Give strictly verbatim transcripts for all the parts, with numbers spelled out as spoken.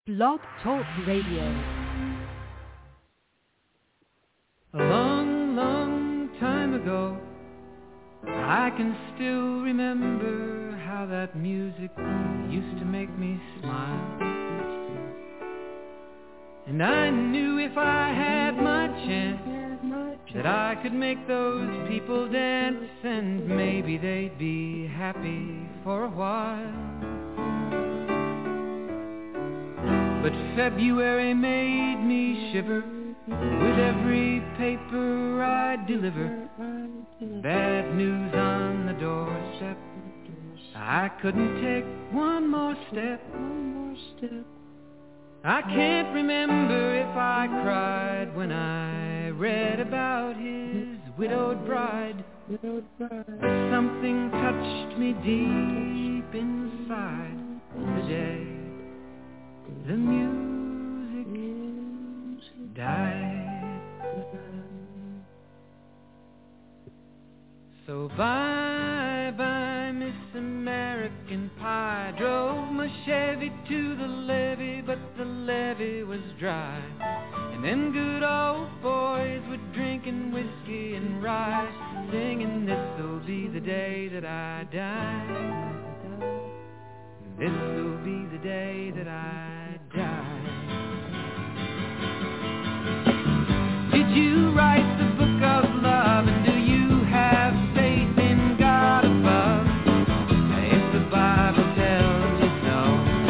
Blog Talk Radio. A long, long time ago, I can still remember how that music used to make me smile. And I knew if I had my chance that I could make those people dance, and maybe they'd be happy for a while. But February made me shiver with every paper I deliver. Bad news on the doorstep. I couldn't take one more step. I can't remember if I cried when I read about his widowed bride. Something touched me deep inside the day the music died. So bye bye Miss American Pie. Drove my Chevy to the levee, but the levee was dry. And them good old boys were drinking whiskey and rye, singing, this'll be the day that I die. This'll be the day that I die. Did you write the book of love, and do you have faith in God above? If the Bible tells you so.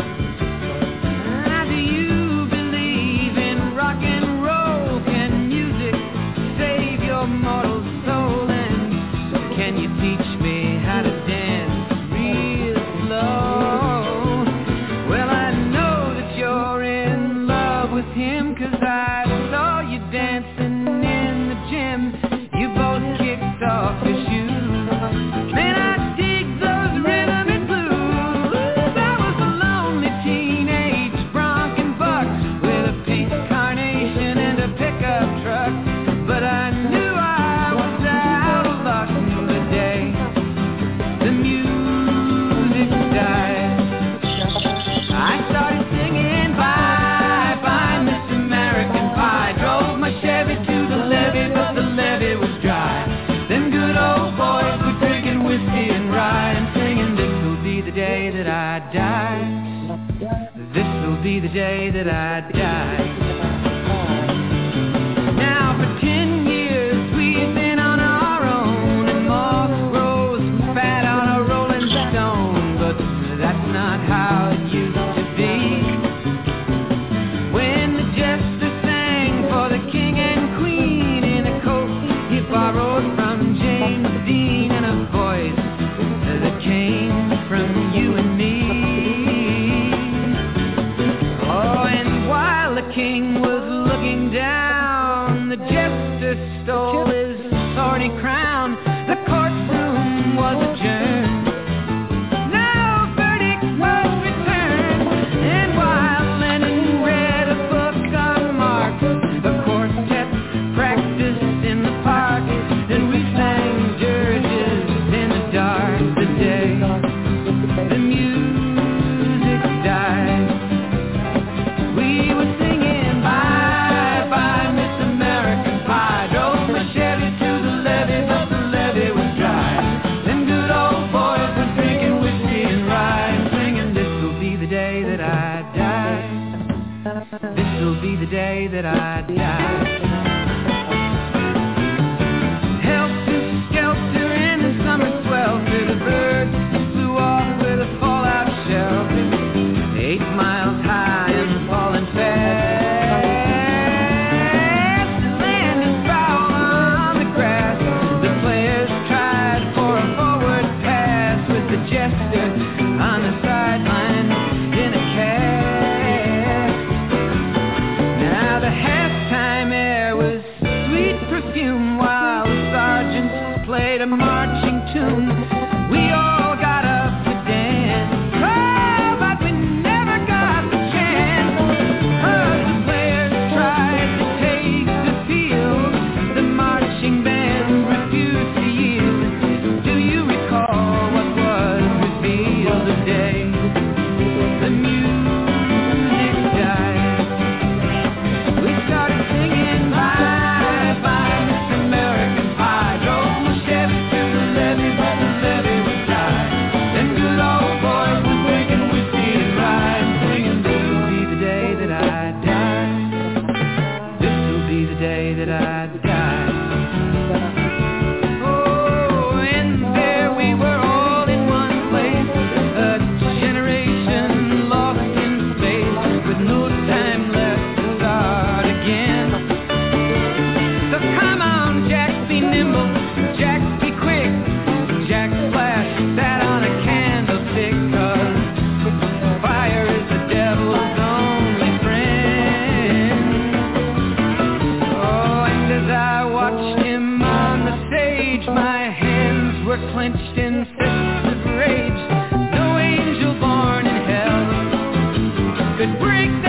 Do you believe in rock and roll? Can music save your mortal soul? And can you teach me how to dance real slow? Well, I know that you're in love with him, 'cause I saw you dancing in the gym. You both kicked off your shoes. Man, I dig those rhythm and blues. I was a lonely teenage bronc and buck with a pink carnation and a pickup truck. But I knew I was out of luck the day the music died. I started singing bye bye Miss American Pie. Drove my Chevy to the levee, but the levee was dry. Them good old boys were drinking whiskey and rye, and singing, this'll be the day that I die. This'll be the day that I die. Now for ten years we've been on our own, and moss grows fat on a rolling stone. But that's not how it used to be. When the jester sang for the king and queen in a coat he borrowed from James Dean, and a voice that came from you and me. Oh, and while the king was looking down, the jester stole his thorny crown. The courtroom was adjourned. No verdict was returned. And while Lennon read a book on Marx, the quartet practiced in the park, and we sang dirges in the dark the day the music died. We were singing bye bye Miss American Pie. Drove my Chevy to the levee, but the levee was dry. Them good old boys were drinking whiskey and rye, and singing, this'll be the day that I die. This'll be the day that I die. Helter skelter in the summer swelter, the birds flew off with a fallout shelter. Eight miles high and falling fast. The land is foul on the grass. The players tried for a forward pass, with the jester on the sideline in a cast. Now the halftime air was sweet perfume, while the sergeants played a marching tune. We all got up to dance, oh, but we never got the chance. Oh, the players tried to take the field, the marching band refused to yield. Do you recall what was revealed today? The music died.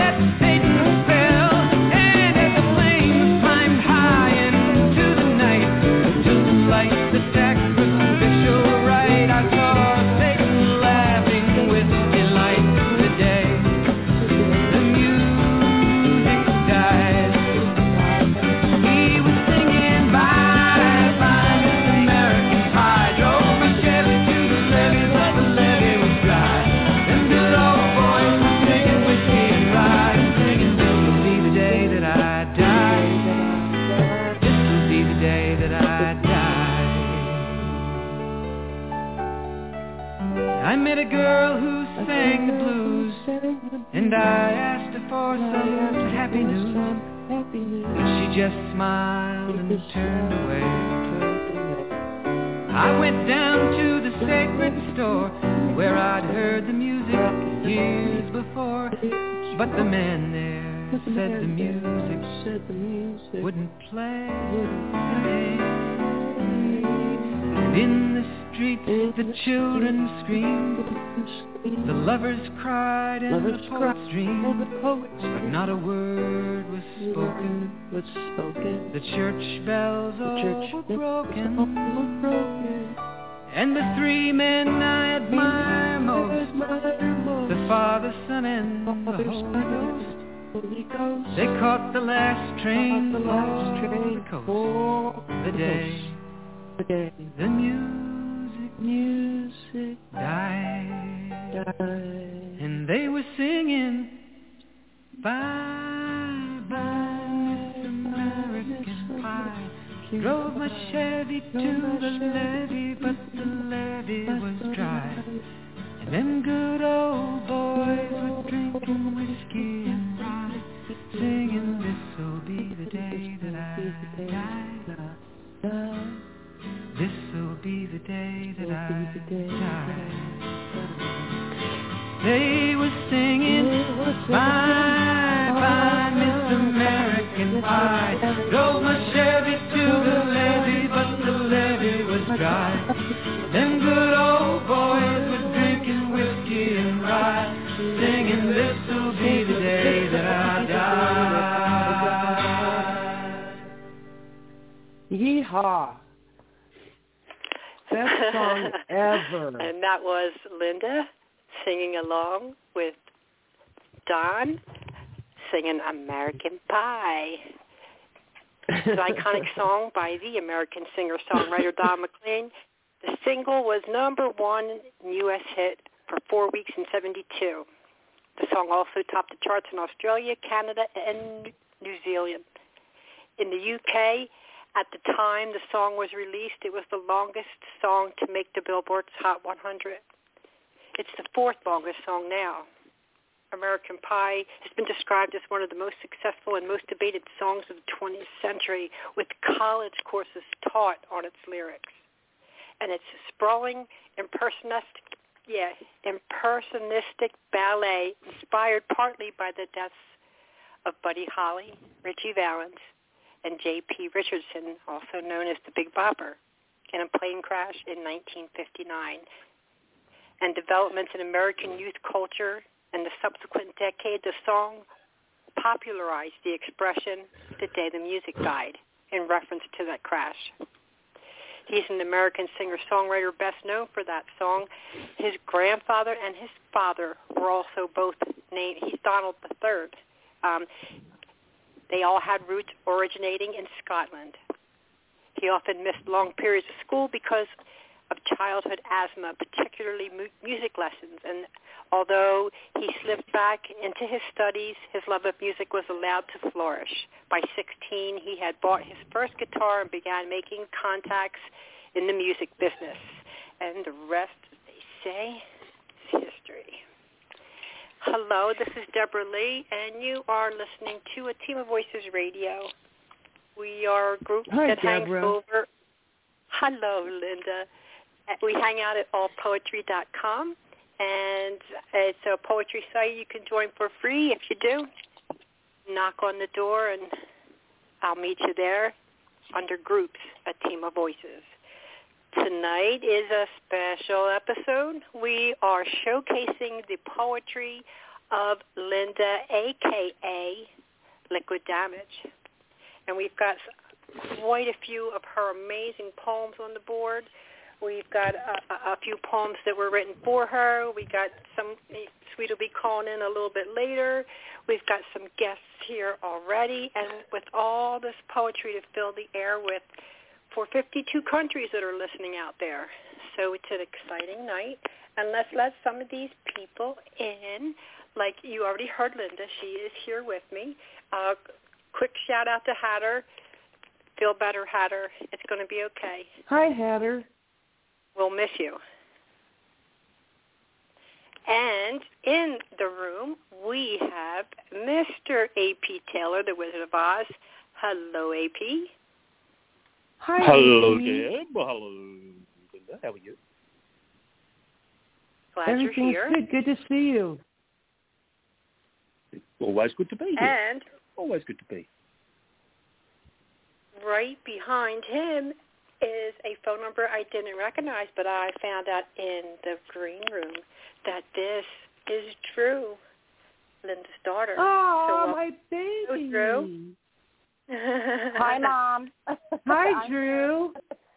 I met a girl who sang the blues, and I asked her for some happy news, but she just smiled and turned away. I went down to the sacred store where I'd heard the music years before, but the man there said the music wouldn't play. And in the street the children screamed, the lovers cried and the poets dreamed, but not a word was spoken. The church bells all were broken, and the three men I admire most, the Father, Son, and the Holy Ghost, they caught the last train for the coast. The day the music, music died, and they were singing, bye, bye, Miss American Pie. Drove my Chevy to the levee, but the levee was dry. And them good old boys were drinking whiskey and rye, singing, this'll be the day that I die. This'll be the day that I die. They were singing, bye, bye, Miss American Pie. Drove my Chevy to the levee, but the levee was dry. Them good old boys were drinking whiskey and rye, singing, this'll be the day that I die. Yeehaw. Best song ever. And that was Linda singing along with Don singing American Pie. It's an iconic song by the American singer-songwriter Don McLean. The single was number one U S hit for four weeks in seventy-two. The song also topped the charts in Australia, Canada, and New Zealand. In the U K, at the time the song was released, it was the longest song to make the Billboard's Hot one hundred. It's the fourth longest song now. American Pie has been described as one of the most successful and most debated songs of the twentieth century, with college courses taught on its lyrics. And it's a sprawling, impersonistic, yeah, impersonistic ballet inspired partly by the deaths of Buddy Holly, Ritchie Valens, and J P Richardson, also known as the Big Bopper, in a plane crash in nineteen fifty-nine. And developments in American youth culture and the subsequent decade, the song popularized the expression, the day the music died, in reference to that crash. He's an American singer-songwriter best known for that song. His grandfather and his father were also both named, he's Donald the Third. Um, They all had roots originating in Scotland. He often missed long periods of school because of childhood asthma, particularly mu- music lessons. And although he slipped back into his studies, his love of music was allowed to flourish. By sixteen, he had bought his first guitar and began making contacts in the music business. And the rest, as they say, is history. Hello, this is Deborah Lee, and you are listening to A Team of Voices Radio. We are a group Hi, that Deborah. hangs over. Hello, Linda. We hang out at all poetry dot com, and it's a poetry site you can join for free. If you do, knock on the door, and I'll meet you there under groups, A Team of Voices. Tonight is a special episode. We are showcasing the poetry of Linda, a k a. Liquid Damage. And we've got quite a few of her amazing poems on the board. We've got a, a few poems that were written for her. We got some, Sweet will be calling in a little bit later. We've got some guests here already. And with all this poetry to fill the air with for fifty-two countries that are listening out there. So it's an exciting night. And let's let some of these people in. Like you already heard Linda, she is here with me. Uh, quick shout out to Hatter. Feel better, Hatter. It's going to be okay. Hi, Hatter. We'll miss you. And in the room, we have Mister A P Taylor, the Wizard of Oz. Hello, A P. Hi, Hello, A P. Deb. Well, hello, Linda. How are you? Glad Everything's you're here. good. Good to see you. Always good to be here. And Always good to be. right behind him is a phone number I didn't recognize, but I found out in the green room that this is Drew, Linda's daughter. Oh, so, uh, my baby. Hello, Drew. Hi, Mom. Hi, Drew.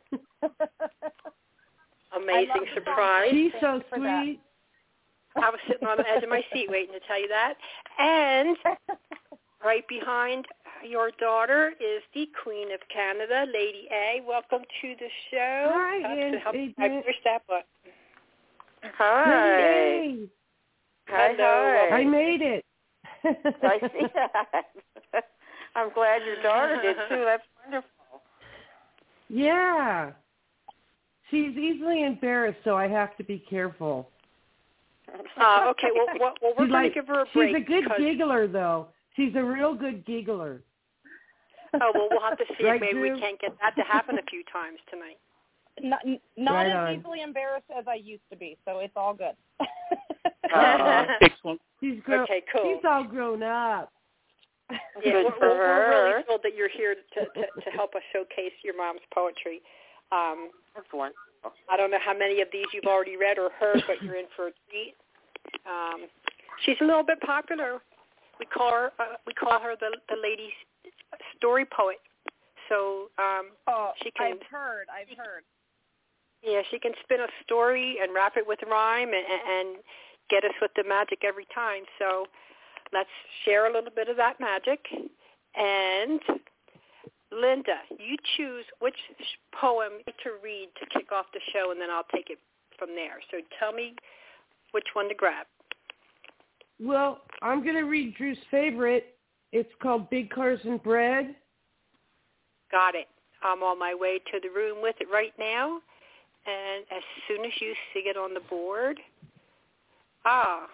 Amazing surprise. She's so for that. sweet. I was sitting on the edge of my seat waiting to tell you that. And right behind your daughter is the Queen of Canada, Lady A. Welcome to the show. Hi, Help and to help Adrian. I push that button. Hi. Lady Hi, Hello. hi. A. I made it. I see that. I'm glad your daughter did, too. That's wonderful. Yeah. She's easily embarrassed, so I have to be careful. Uh, okay, well, well, well we're She's going like, to give her a break. she's a good because, giggler, though. She's a real good giggler. Oh, well, we'll have to see Right, if maybe Drew? we can't get that to happen a few times tonight. Not, not Right as on. easily embarrassed as I used to be, so it's all good. Uh, Excellent. She's grown. Okay, cool. She's all grown up. Yeah, Good we're, for we're, we're her. really thrilled that you're here to, to, to help us showcase your mom's poetry. Um, That's wonderful. I don't know how many of these you've already read or heard, but you're in for a treat. Um, she's a little bit popular. We call her uh, we call her the the lady story poet. So um, Oh, she can I've heard, I've heard. yeah she can spin a story and wrap it with rhyme and, and get us with the magic every time. So let's share a little bit of that magic. And Linda, you choose which poem to read to kick off the show, and then I'll take it from there. So tell me which one to grab. Well, I'm going to read Drew's favorite. It's called Big Cars and Bread. Got it. I'm on my way to the room with it right now. And as soon as you see it on the board, ah,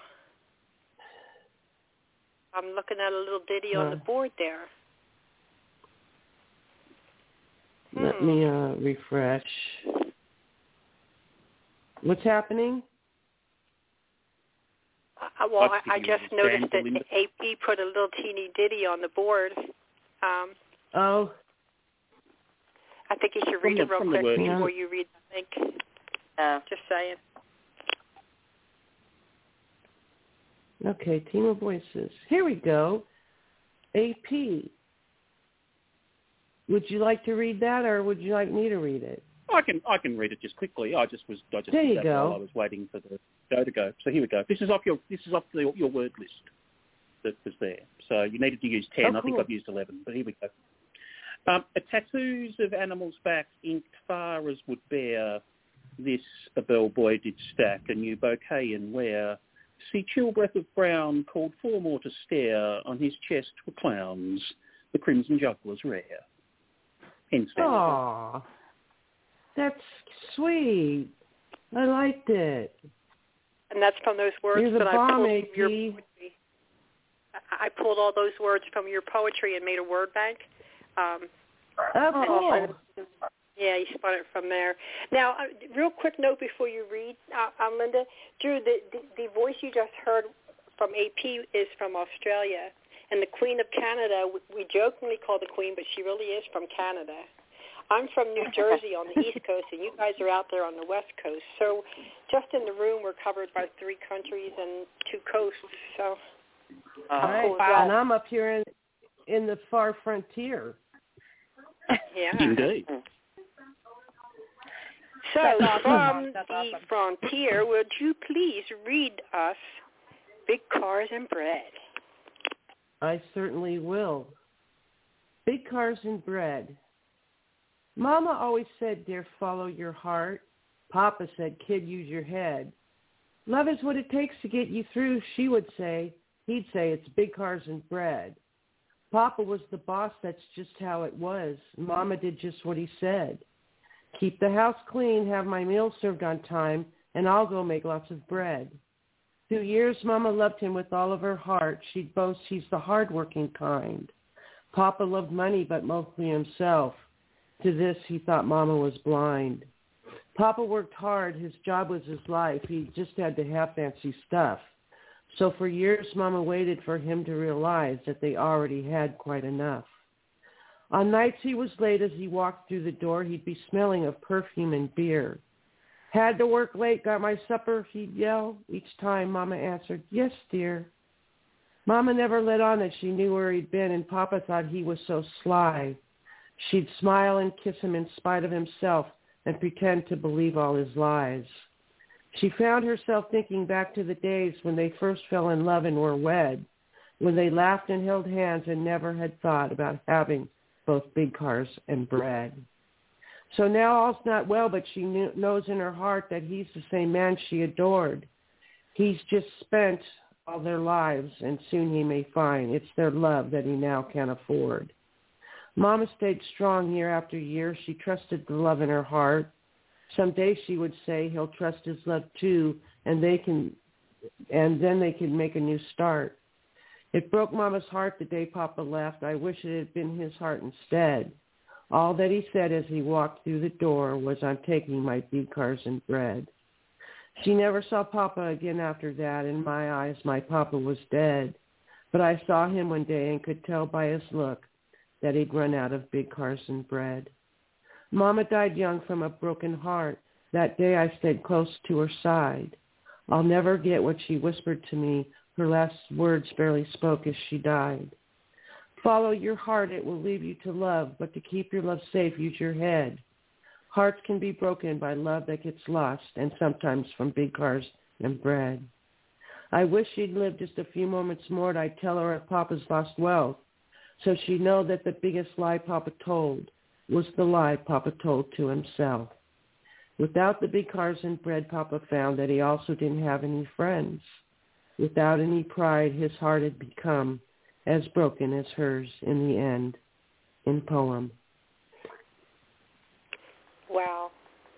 I'm looking at a little ditty on the board there. Let Hmm. me uh, refresh. What's happening? Uh, well, I'd I, I give you a just little noticed that sample, Linda. A P put a little teeny ditty on the board. Um, Oh, I think you should read From it the- real from the quick word. before you read the link. Yeah. Just saying. okay. Team of Voices. Here we go. A P. Would you like to read that, or would you like me to read it? I can I can read it just quickly. I just was I just There did you that go. while I was waiting for the show to go. So here we go. This is off your this is off the, your word list that was there. So you needed to use ten. Oh, I think cool. I've used eleven, but here we go. Um, a tattoos of animals' backs inked far as would bear. This a bellboy did stack a new bouquet and wear. See chill breath of brown called four more to stare. On his chest were clowns, the crimson jugglers rare. Hence that. Aw, that's sweet. I liked it. And that's from those words You're the that I bomb, pulled A from your P. poetry. I I pulled all those words from your poetry and made a word bank. Um, Oh, cool. yeah, you spun it from there. Now, uh, real quick note before you read, uh, um, Linda. Drew, the, the, the voice you just heard from A P is from Australia. And the Queen of Canada, we, we jokingly call the Queen, but she really is from Canada. I'm from New Jersey on the East Coast, and you guys are out there on the West Coast. So just in the room, we're covered by three countries and two coasts. So All how right. cool is that? And I'm up here in in the far frontier. Yeah. Indeed. So That's awesome. from That's the awesome. frontier, would you please read us Big Cars and Bread? I certainly will. Big Cars and Bread. Mama always said, dear, follow your heart. Papa said, kid, use your head. Love is what it takes to get you through, she would say. He'd say, it's big cars and bread. Papa was the boss, that's just how it was. Mama did just what he said. Keep the house clean, have my meals served on time, and I'll go make lots of bread. Through years, Mama loved him with all of her heart. She'd boast he's the hard-working kind. Papa loved money, but mostly himself. To this, he thought Mama was blind. Papa worked hard. His job was his life. He just had to have fancy stuff. So for years, Mama waited for him to realize that they already had quite enough. On nights he was late as he walked through the door, he'd be smelling of perfume and beer. Had to work late, got my supper, he'd yell. Each time Mama answered, yes, dear. Mama never let on that she knew where he'd been, and Papa thought he was so sly. She'd smile and kiss him in spite of himself and pretend to believe all his lies. She found herself thinking back to the days when they first fell in love and were wed, when they laughed and held hands and never had thought about having both big cars and bread. So now all's not well, but she knew, knows in her heart that he's the same man she adored. He's just spent all their lives, and soon he may find it's their love that he now can't afford. Mama stayed strong year after year. She trusted the love in her heart. Someday, she would say, he'll trust his love too, and they can, and then they can make a new start. It broke Mama's heart the day Papa left. I wish it had been his heart instead. All that he said as he walked through the door was, I'm taking my big cars and bread. She never saw Papa again after that. In my eyes, my Papa was dead. But I saw him one day and could tell by his look that he'd run out of big cars and bread. Mama died young from a broken heart. That day I stayed close to her side. I'll never get what she whispered to me. Her last words barely spoke as she died. Follow your heart, it will lead you to love, but to keep your love safe, use your head. Hearts can be broken by love that gets lost, and sometimes from big cars and bread. I wish she'd lived just a few moments more, and I'd tell her of Papa's lost wealth, so she'd know that the biggest lie Papa told was the lie Papa told to himself. Without the big cars and bread, Papa found that he also didn't have any friends. Without any pride, his heart had become as broken as hers in the end. In poem. Wow.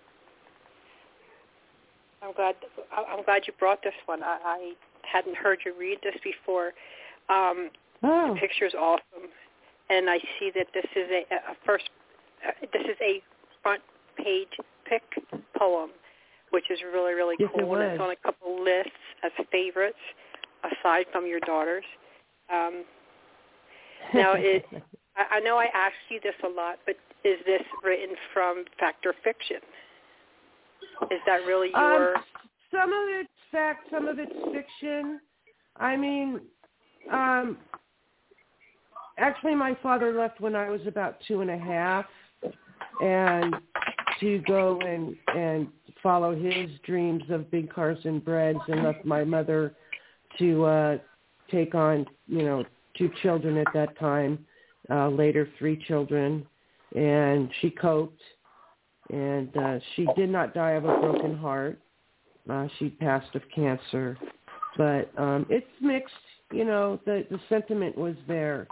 I'm glad. I'm glad you brought this one. I, I hadn't heard you read this before. Um, Oh. The picture's awesome, and I see that this is a, a first. Uh, this is a front page pick poem, which is really really Yes, cool. it And it's was. on a couple lists as favorites, aside from your daughter's. Um, now, it, I, I know I asked you this a lot, but is this written from fact or fiction? Is that really your... Um, some of it's fact, some of it's fiction. I mean, um, actually my father left when I was about two and a half, and to go and, and follow his dreams of big cars and breads, and left my mother to uh, take on, you know, two children at that time, uh, later three children, and she coped, and uh, she did not die of a broken heart. Uh, she passed of cancer, but um, it's mixed. You know, the the sentiment was there.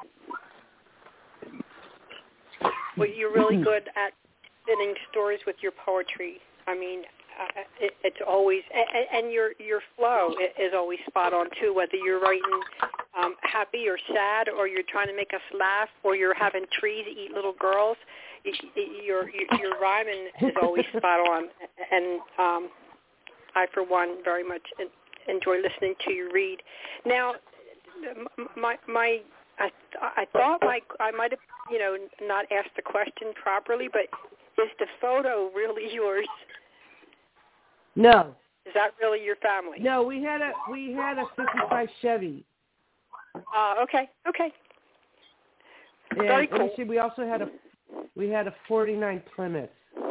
Well, you're really good at spinning stories with your poetry. I mean, uh, it, it's always, and, and your your flow is always spot on too. Whether you're writing um, happy or sad, or you're trying to make us laugh, or you're having trees eat little girls, your your, your rhyming is always spot on. And um, I, for one, very much enjoy listening to you read. Now, my my I I thought my I might have you know not asked the question properly, but is the photo really yours? No. Is that really your family? No, we had a we had a fifty-five Chevy. Uh, okay, okay. And Very cool. let me see, we also had a we had a forty-nine Plymouth.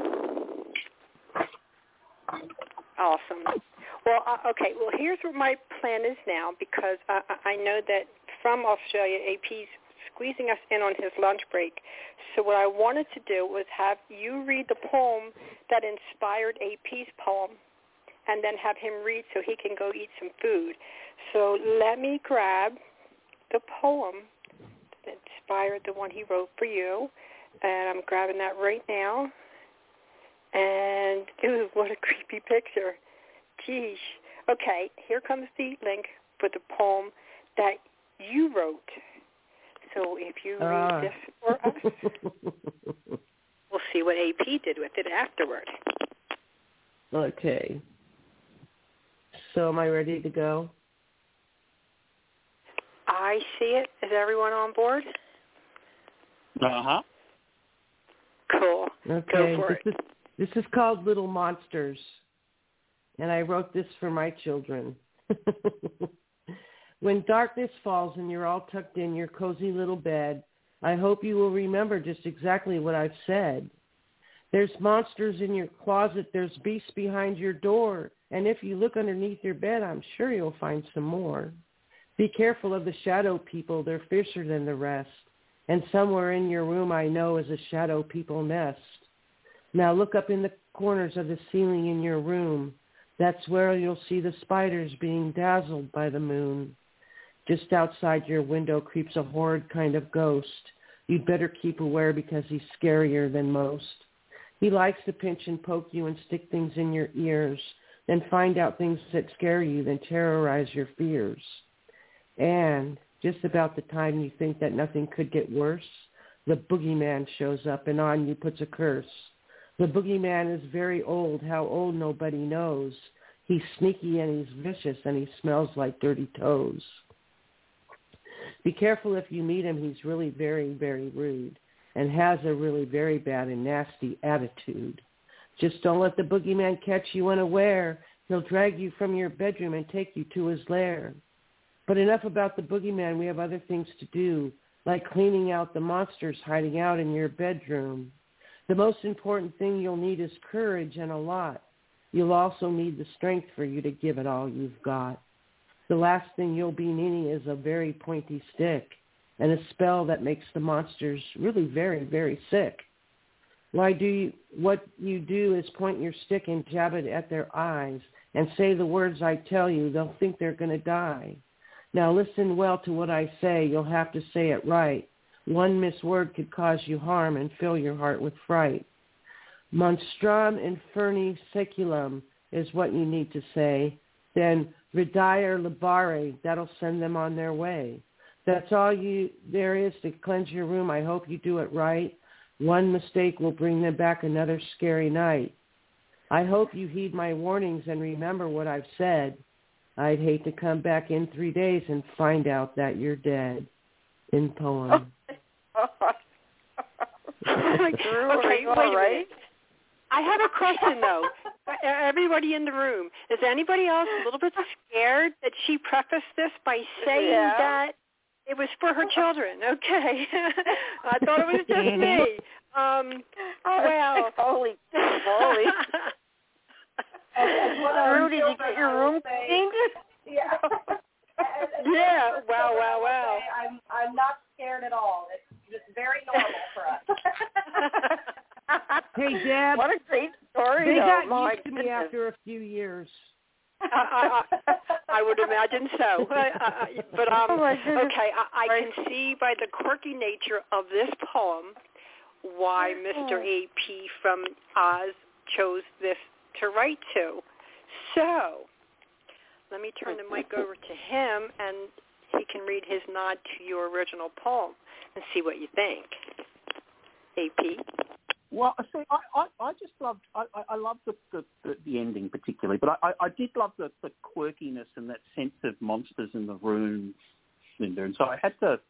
Awesome. Well, uh, okay. Well, here's what my plan is now, because I, I know that from Australia, A P's squeezing us in on his lunch break. So what I wanted to do was have you read the poem that inspired A P's poem, and then have him read so he can go eat some food. So let me grab the poem that inspired the one he wrote for you, and I'm grabbing that right now. And, ooh, what a creepy picture. Geesh. Okay, here comes the link for the poem that you wrote. So if you read uh. this for us, we'll see what A P did with it afterward. Okay. So am I ready to go? I see it. Is everyone on board? Uh-huh. Cool. Okay. Go for this it. is this is called Little Monsters, and I wrote this for my children. When darkness falls and you're all tucked in your cozy little bed, I hope you will remember just exactly what I've said. There's monsters in your closet, there's beasts behind your door, and if you look underneath your bed, I'm sure you'll find some more. Be careful of the shadow people, they're fiercer than the rest, and somewhere in your room I know is a shadow people nest. Now look up in the corners of the ceiling in your room. That's where you'll see the spiders being dazzled by the moon. Just outside your window creeps a horrid kind of ghost. You'd better keep aware because he's scarier than most. He likes to pinch and poke you and stick things in your ears, then find out things that scare you, then terrorize your fears. And just about the time you think that nothing could get worse, the boogeyman shows up and on you puts a curse. The boogeyman is very old, how old nobody knows. He's sneaky and he's vicious and he smells like dirty toes. Be careful if you meet him, he's really very, very rude and has a really very bad and nasty attitude. Just don't let the boogeyman catch you unaware. He'll drag you from your bedroom and take you to his lair. But enough about the boogeyman, we have other things to do, like cleaning out the monsters hiding out in your bedroom. The most important thing you'll need is courage and a lot. You'll also need the strength for you to give it all you've got. The last thing you'll be needing is a very pointy stick and a spell that makes the monsters really very, very sick. Why do you, what you do is point your stick and jab it at their eyes and say the words I tell you. They'll think they're going to die. Now listen well to what I say. You'll have to say it right. One misword could cause you harm and fill your heart with fright. Monstrum inferni seculum is what you need to say. Then redire libare, that'll send them on their way. That's all you there is to cleanse your room. I hope you do it right. One mistake will bring them back another scary night. I hope you heed my warnings and remember what I've said. I'd hate to come back in three days and find out that you're dead. In poem. Okay, wait a minute. I have a question, though. Everybody in the room, is anybody else a little bit scared that she prefaced this by saying Yeah. that it was for her children? Okay. I thought it was just me. Um, well. Holy, holy. Drew, did you get your room cleaned? Yeah. Yeah, wow, wow, wow. I'm I'm not scared at all. It's just very normal for us. Hey, Deb. What a great story, They though. got My used to me goodness. after a few years. I, I, I would imagine so. I, I, but um, Oh, my goodness. okay, I, I can see by the quirky nature of this poem why Mister A P from Oz chose this to write to. So let me turn the mic over to him, and he can read his nod to your original poem and see what you think. A P? Well, see, I, I, I just loved, I, I loved the, the, the, the ending particularly, but I, I did love the, the quirkiness and that sense of monsters in the room, Linda, and so I had to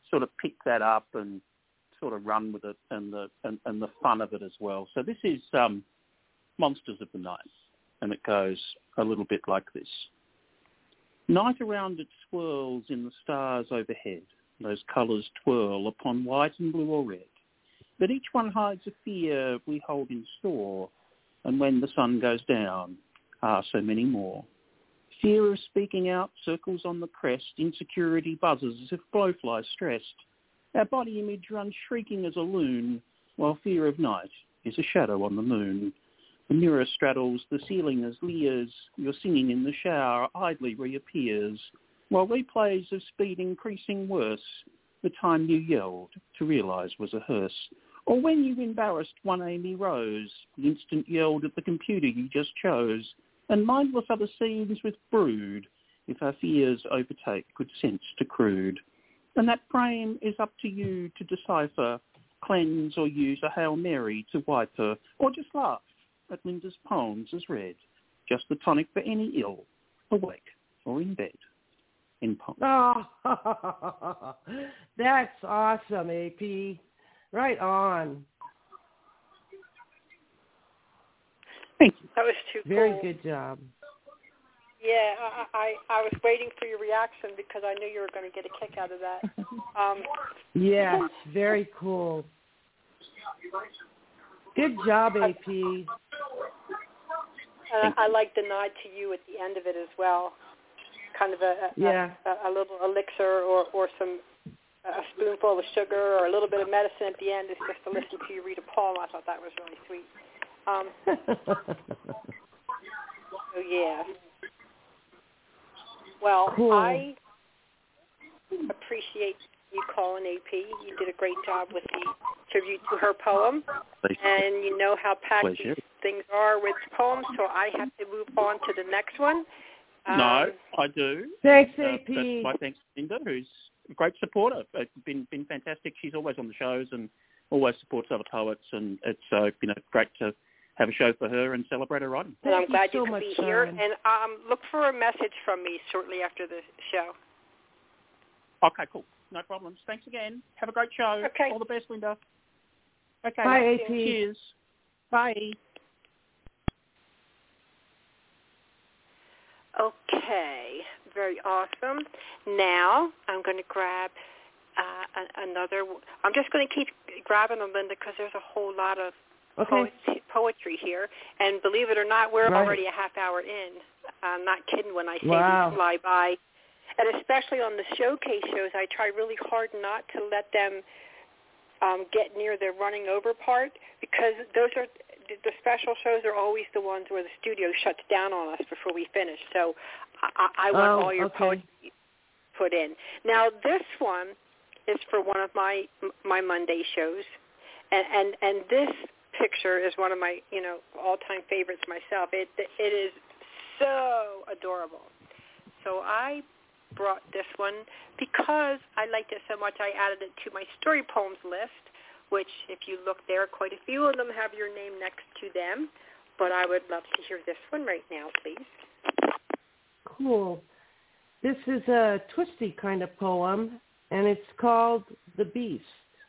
sort of pick that up and sort of run with it and the and, and the fun of it as well. So this is um, Monsters of the Night, and it goes a little bit like this. Night around it swirls in the stars overhead. Those colours twirl upon white and blue or red. But each one hides a fear we hold in store. And when the sun goes down, ah, so many more. Fear of speaking out circles on the crest. Insecurity buzzes as if blowflies stressed. Our body image runs shrieking as a loon, while fear of night is a shadow on the moon. The mirror straddles the ceiling as leers. Your singing in the shower idly reappears, while replays of speed increasing worse. The time you yelled to realise was a hearse. Or when you embarrassed one Amy Rose, the instant yelled at the computer you just chose, and mindless other scenes with brood, if our fears overtake good sense to crude. And that frame is up to you to decipher, cleanse or use a Hail Mary to wipe her, or just laugh at Linda's poems as read, just the tonic for any ill, awake or in bed. In poem. Oh, that's awesome, A P. Right on. Thank you. That was too Very cool. good job. Yeah, I, I I was waiting for your reaction because I knew you were going to get a kick out of that. Um, Yes, very cool. Good job, A P. and I, I like the nod to you at the end of it as well. Kind of a, a, Yeah. a, a little elixir or, or some a spoonful of sugar or a little bit of medicine at the end is just to listen to you read a poem. I thought that was really sweet. Um, so, yeah. Well, Cool. I appreciate you calling A P. You did a great job with the tribute to her poem. And you know how packed Pleasure. these things are with poems, so I have to move on to the next one. Um, No, I do. Thanks, Uh, A P. that's my thanks to Linda, who's a great supporter. It's been been fantastic. She's always on the shows and always supports other poets, and it's uh, you know great to have a show for her and celebrate her writing. And I'm Thank glad you you so could much, be here. Sharon. And um, look for a message from me shortly after the show. Okay, cool. No problems. Thanks again. Have a great show. Okay. All the best, Linda. Okay. Bye, A P. Cheers. Bye. Okay, very awesome. Now I'm going to grab uh, a- another. I'm just going to keep grabbing them, Linda, because there's a whole lot of Okay. poet- poetry here. And believe it or not, we're Right. already a half hour in. I'm not kidding when I say Wow. these fly by. And especially on the showcase shows, I try really hard not to let them um, get near the running over part, because those are the special shows are always the ones where the studio shuts down on us before we finish. So I, I want Oh, all your okay. poetry put in. Now this one is for one of my my Monday shows, and and, and this picture is one of my you know all-time favorites myself. It it is so adorable. So I brought this one because I liked it so much. I added it to my story poems list, which, if you look there, quite a few of them have your name next to them. But I would love to hear this one right now, please. Cool. This is a twisty kind of poem, and it's called The Beast.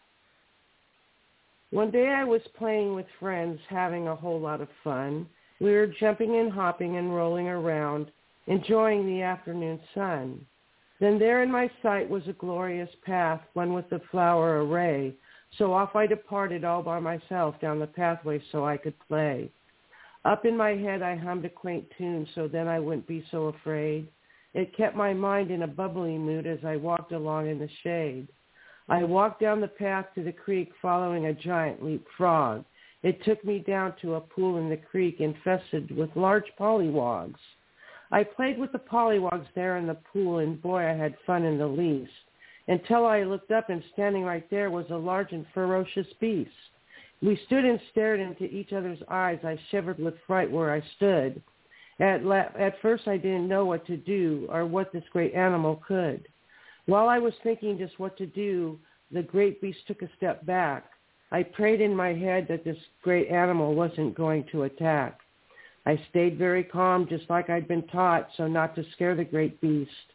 One day I was playing with friends, having a whole lot of fun. We were jumping and hopping and rolling around, enjoying the afternoon sun. Then there in my sight was a glorious path, one with a flower array. So off I departed all by myself down the pathway so I could play. Up in my head I hummed a quaint tune so then I wouldn't be so afraid. It kept my mind in a bubbly mood as I walked along in the shade. I walked down the path to the creek following a giant leap frog. It took me down to a pool in the creek infested with large pollywogs. I played with the pollywogs there in the pool, and boy, I had fun in the least, until I looked up, and standing right there was a large and ferocious beast. We stood and stared into each other's eyes. I shivered with fright where I stood. At, la- at first I didn't know what to do or what this great animal could. While I was thinking just what to do, the great beast took a step back. I prayed in my head that this great animal wasn't going to attack. I stayed very calm, just like I'd been taught, so not to scare the great beast.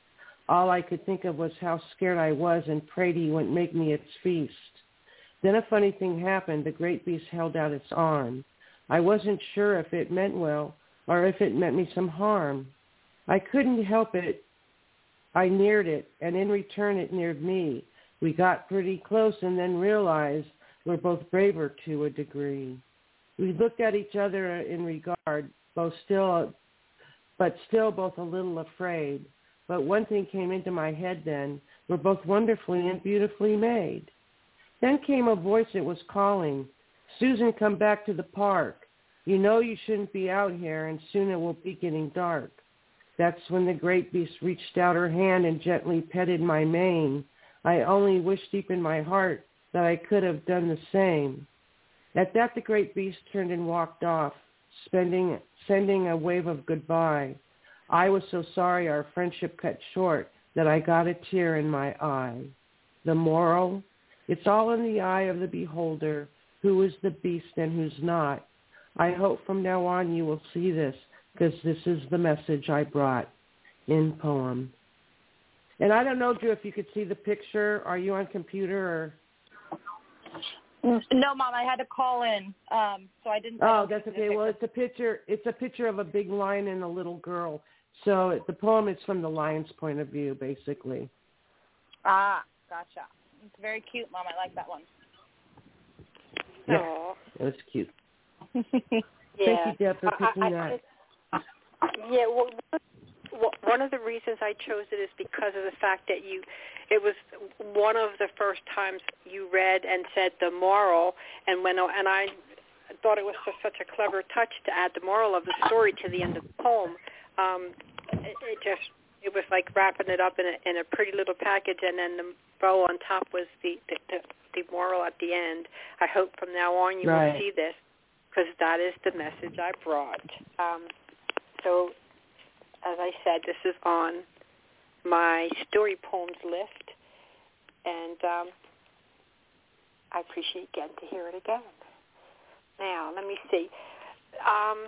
All I could think of was how scared I was and prayed he wouldn't make me its feast. Then a funny thing happened. The great beast held out its arm. I wasn't sure if it meant well or if it meant me some harm. I couldn't help it. I neared it, and in return it neared me. We got pretty close and then realized we're both braver to a degree. We looked at each other in regard, both still, but still both a little afraid. But one thing came into my head then. We're both wonderfully and beautifully made. Then came a voice that was calling, Susan, come back to the park. You know you shouldn't be out here, and soon it will be getting dark. That's when the great beast reached out her hand and gently petted my mane. I only wish deep in my heart that I could have done the same. At that, the great beast turned and walked off, spending, sending a wave of goodbye. I was so sorry our friendship cut short that I got a tear in my eye. The moral? It's all in the eye of the beholder, who is the beast and who's not. I hope from now on you will see this, because this is the message I brought in poem. And I don't know, Drew, if you could see the picture. Are you on computer or? No, Mom, I had to call in, um, so I didn't. I Oh, that's okay. Well, it's a picture. It's a picture of a big lion and a little girl. So it, the poem is from the lion's point of view, basically. Ah, gotcha. It's very cute, Mom. I like that one. Yeah, Aww. it was cute. Yeah. Thank you, Deb, for picking I, I, that. I, yeah, well, one of the reasons I chose it is because of the fact that you, it was one of the first times you read and said the moral, and when and I thought it was just such a clever touch to add the moral of the story to the end of the poem. Um, it, it just it was like wrapping it up in a in a pretty little package, and then the bow on top was the the, the, the moral at the end. I hope from now on you right. will see this, because that is the message I brought. Um, so. As I said, this is on my story poems list, and um, I appreciate getting to hear it again. Now, let me see. Um,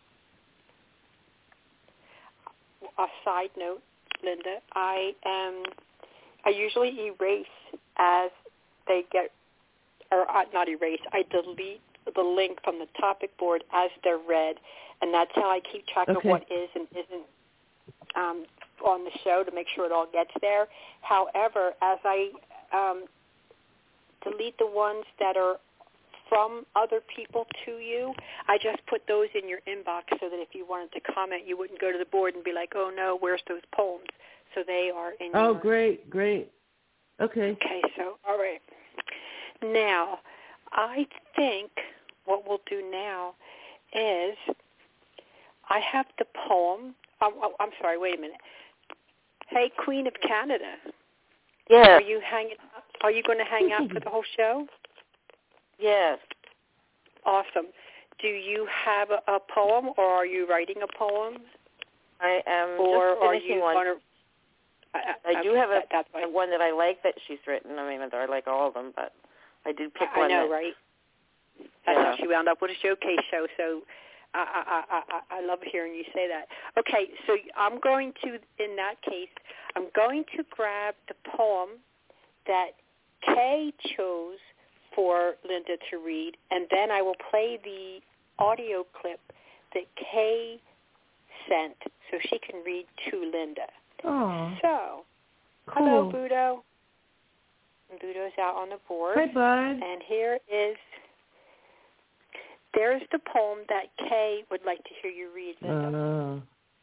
a side note, Linda, I am. I usually erase as they get, or uh, not erase. I delete the link from the topic board as they're read, and that's how I keep track okay. of what is and isn't Um, on the show to make sure it all gets there. However, as I um, delete the ones that are from other people to you, I just put those in your inbox so that if you wanted to comment, you wouldn't go to the board and be like, oh, no, where's those poems? So they are in Oh, your... great, great. Okay. Okay, so, all right. Now, I think what we'll do now is I have the poem. Oh, oh, I'm sorry, wait a minute. Hey, Queen of Canada. Yes. Are you hanging out? Are you going to hang out for the whole show? Yes. Awesome. Do you have a, a poem, or are you writing a poem? I am or just finishing one. Gonna, I, I do have a, that, that's a one that I like that she's written. I mean, I like all of them, but I do pick I, one. I know, that, right? That's yeah. how she wound up with a showcase show, so I, I, I, I love hearing you say that. Okay, so I'm going to, in that case, I'm going to grab the poem that Kay chose for Linda to read, and then I will play the audio clip that Kay sent so she can read to Linda. Oh, so, cool. Hello, Budo. And Budo's out on the board. Hi, bud. And here is... There's the poem that Kay would like to hear you read, Linda. Uh,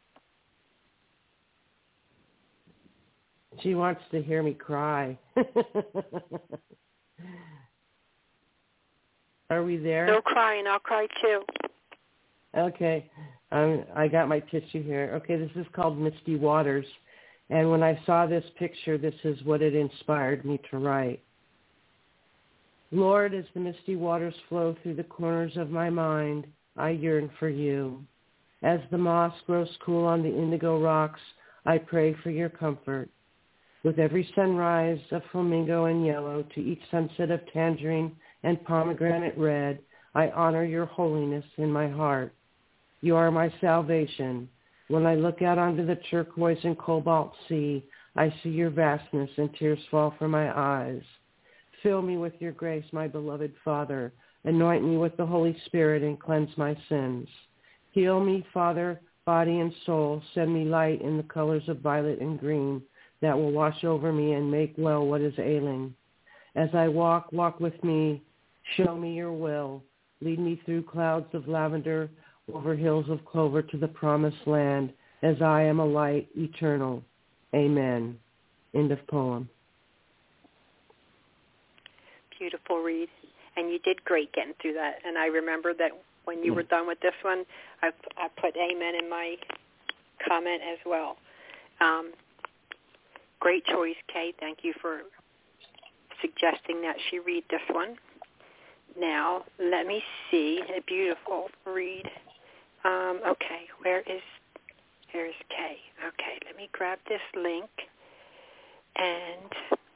she wants to hear me cry. Are we there? No crying. I'll cry too. Okay. Um, I got my tissue here. Okay, this is called Misty Waters. And when I saw this picture, this is what it inspired me to write. Lord, as the misty waters flow through the corners of my mind, I yearn for you. As the moss grows cool on the indigo rocks, I pray for your comfort. With every sunrise of flamingo and yellow to each sunset of tangerine and pomegranate red, I honor your holiness in my heart. You are my salvation. When I look out onto the turquoise and cobalt sea, I see your vastness and tears fall from my eyes. Fill me with your grace, my beloved Father. Anoint me with the Holy Spirit and cleanse my sins. Heal me, Father, body and soul. Send me light in the colors of violet and green that will wash over me and make well what is ailing. As I walk, walk with me. Show me your will. Lead me through clouds of lavender, over hills of clover to the promised land, as I am a light eternal. Amen. End of poem. Beautiful read. And you did great getting through that. And I remember that when you were done with this one, I, I put amen in my comment as well. Um, great choice, Kay. Thank you for suggesting that she read this one. Now, let me see. A beautiful read. Um, okay, where is, here's Kay. Okay, let me grab this link. And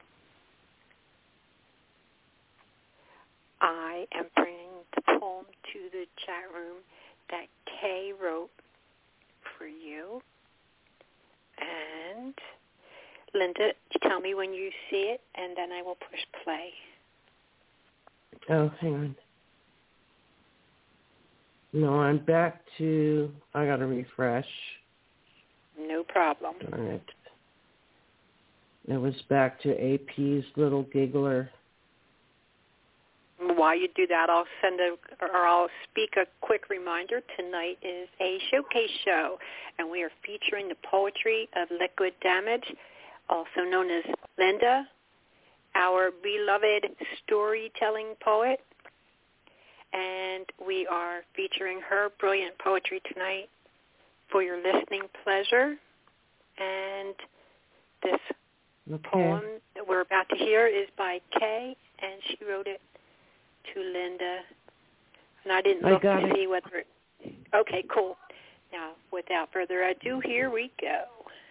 I am bringing the poem to the chat room that Kay wrote for you. And Linda, tell me when you see it, and then I will push play. Oh, hang on. No, I'm back to, I got to refresh. No problem. Darn it. It was back to A P's Little Giggler. While you do that, I'll send a, or I'll speak a quick reminder. Tonight is a showcase show, and we are featuring the poetry of Liquid Damage, also known as Linda, our beloved storytelling poet. And we are featuring her brilliant poetry tonight for your listening pleasure. And this okay. poem that we're about to hear is by Kay, and she wrote it to Linda. And I didn't look I to it. see whether it... Okay, cool. Now, without further ado, here we go.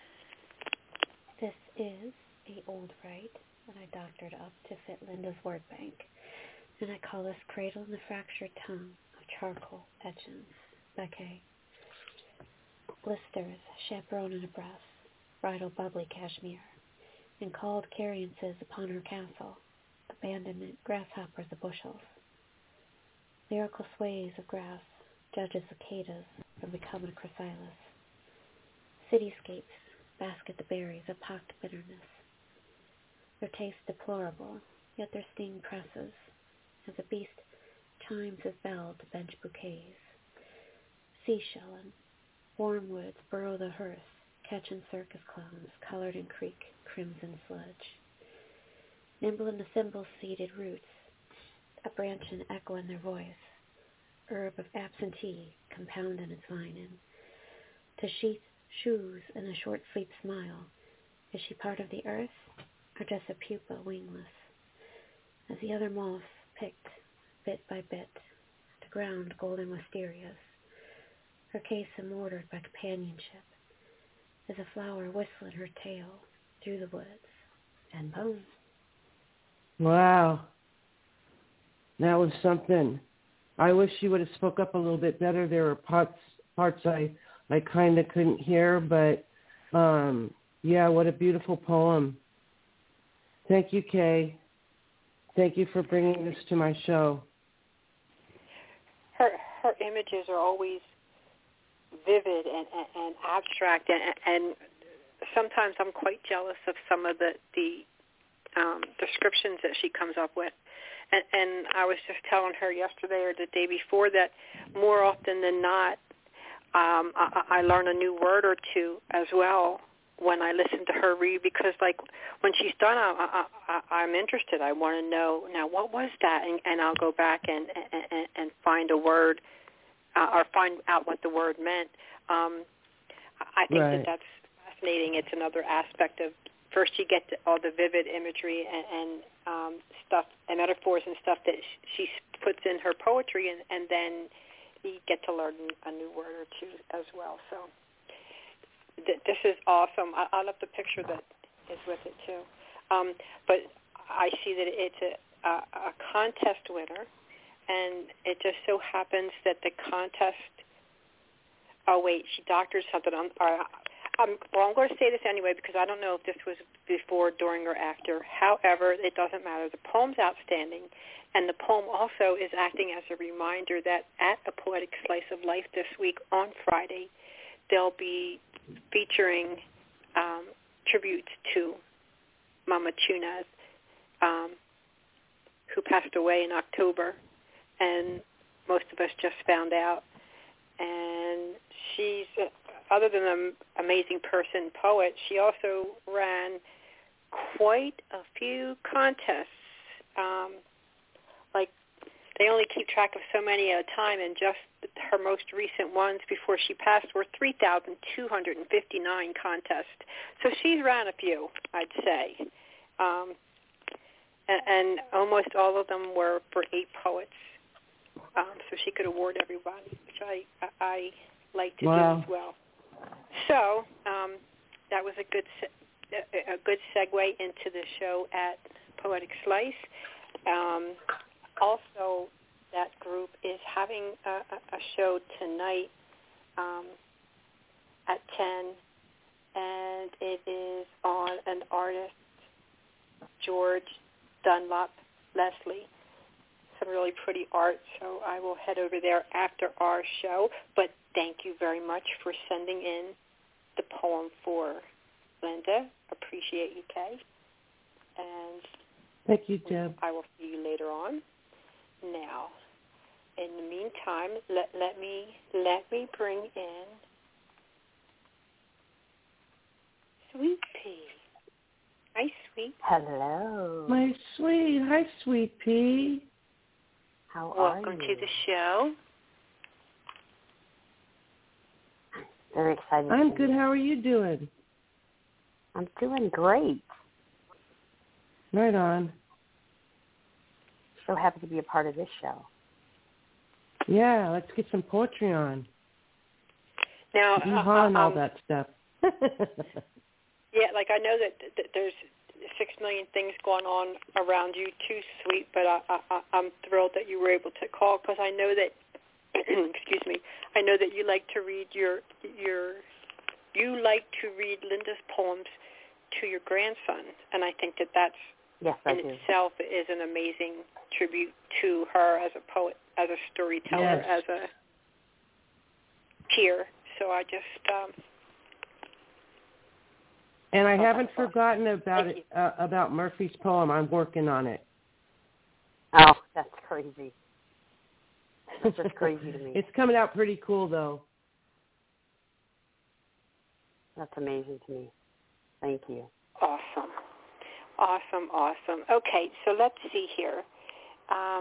This is a old rite that I doctored up to fit Linda's word bank. And I call this Cradle in the Fractured Tongue of Charcoal Etchings by Kay. Blisters, chaperone in a breast, bridal bubbly cashmere, and called carriances upon her castle, abandonment, grasshoppers of bushels. Lyrical sways of grass, judges cicadas from becoming chrysalis. Cityscapes basket the berries of pocked bitterness. Their taste deplorable, yet their sting presses, as a beast chimes his bell to bench bouquets. Seashell and warm woods burrow the hearth, catching circus clowns colored in creek crimson sludge. Nimble in the thimble's seeded roots, a branch and echo in their voice, herb of absentee compound in its vining. To sheath shoes and a short sleep smile, is she part of the earth, or just a pupa wingless? As the other moths picked, bit by bit, to ground golden wisterias, her case immortared by companionship, as a flower whistling her tail through the woods, and boom. Wow. That was something. I wish you would have spoke up a little bit better. There were parts parts I, I kind of couldn't hear, but um, yeah, what a beautiful poem. Thank you, Kay. Thank you for bringing this to my show. Her her images are always vivid and, and, and abstract, and, and sometimes I'm quite jealous of some of the, the um, descriptions that she comes up with. And, and I was just telling her yesterday or the day before that more often than not, um, I, I learn a new word or two as well when I listen to her read, because like when she's done, I, I, I, I'm interested. I want to know, now what was that? And, and I'll go back and, and, and find a word uh, or find out what the word meant. Um, I think right. that that's fascinating. It's another aspect of, first you get to all the vivid imagery and, and um, stuff and metaphors and stuff that she puts in her poetry, and, and then you get to learn a new word or two as well. So th- this is awesome. I, I love the picture that is with it too. Um, but I see that it's a, a, a contest winner, and it just so happens that the contest, oh wait, she doctored something on, or Um, well, I'm going to say this anyway because I don't know if this was before, during, or after. However, it doesn't matter. The poem's outstanding, and the poem also is acting as a reminder that at A Poetic Slice of Life this week on Friday, they'll be featuring um, tributes to Mama Chunaz, um, who passed away in October, and most of us just found out. And she's, other than an amazing person, poet, she also ran quite a few contests. Um, like, they only keep track of so many at a time, and just her most recent ones before she passed were three thousand two hundred fifty-nine contests. So she's ran a few, I'd say. Um, and, and almost all of them were for eight poets. Um, so she could award everybody, which I, I, I like to wow. do as well. So um, that was a good se- a good segue into the show at Poetic Slice. Um, also, that group is having a, a show tonight um, at ten, and it is on an artist, George Dunlop Leslie. Some really pretty art, so I will head over there after our show. But thank you very much for sending in the poem for Linda. Appreciate you, Kay. And thank you, Deb. I will see you later on. Now, in the meantime, let let me let me bring in Sweet Pea. Hi, Sweet. Hello. My sweet. Hi, Sweet Pea. How Welcome are you? to the show. Very excited. I'm good. How are you doing? I'm doing great. Right on. So happy to be a part of this show. Yeah, let's get some poetry on. Now, Uh, uh, and all um, that stuff. yeah, like I know that, that there's six million things going on around you too, Sweet, but I, I, I'm thrilled that you were able to call because I know that, excuse me, I know that you like to read your, your, you like to read Linda's poems to your grandson, and I think that that's yes, I in do. itself is an amazing tribute to her as a poet, as a storyteller, Yes. as a peer. So I just... Um, And I Oh, haven't that's awesome. forgotten about Thank it, uh, about Murphy's poem. I'm working on it. Oh, that's crazy. That's just crazy to me. It's coming out pretty cool, though. That's amazing to me. Thank you. Awesome. Awesome, awesome. Okay, so let's see here. Um,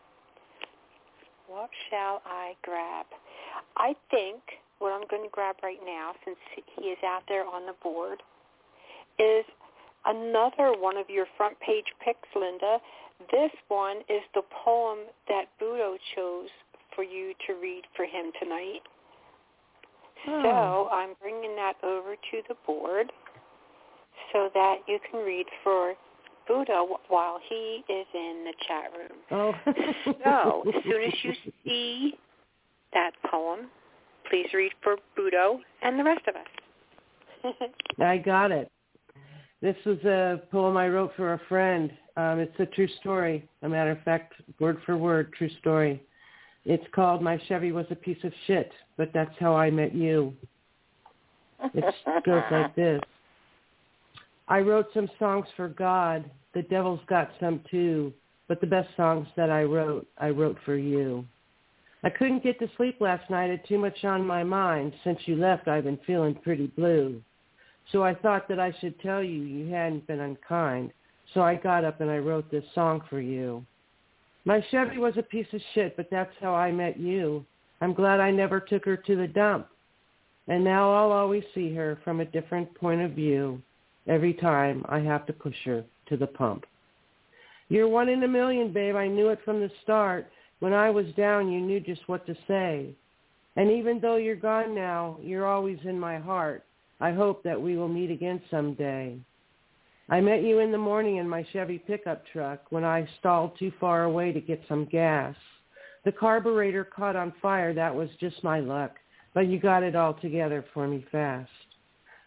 what shall I grab? I think what I'm going to grab right now, since he is out there on the board, is another one of your front page picks, Linda. This one is the poem that Budo chose for you to read for him tonight. Oh. So I'm bringing that over to the board so that you can read for Budo while he is in the chat room. Oh. So as soon as you see that poem, please read for Budo and the rest of us. I got it. This was a poem I wrote for a friend. Um, it's a true story. A matter of fact, word for word, true story. It's called My Chevy Was a Piece of Shit, but That's How I Met You. It goes like this. I wrote some songs for God. The devil's got some too. But the best songs that I wrote, I wrote for you. I couldn't get to sleep last night. I had too much on my mind. Since you left, I've been feeling pretty blue. So I thought that I should tell you you hadn't been unkind. So I got up and I wrote this song for you. My Chevy was a piece of shit, but that's how I met you. I'm glad I never took her to the dump. And now I'll always see her from a different point of view every time I have to push her to the pump. You're one in a million, babe. I knew it from the start. When I was down, you knew just what to say. And even though you're gone now, you're always in my heart. I hope that we will meet again someday. I met you in the morning in my Chevy pickup truck when I stalled too far away to get some gas. The carburetor caught on fire. That was just my luck, but you got it all together for me fast.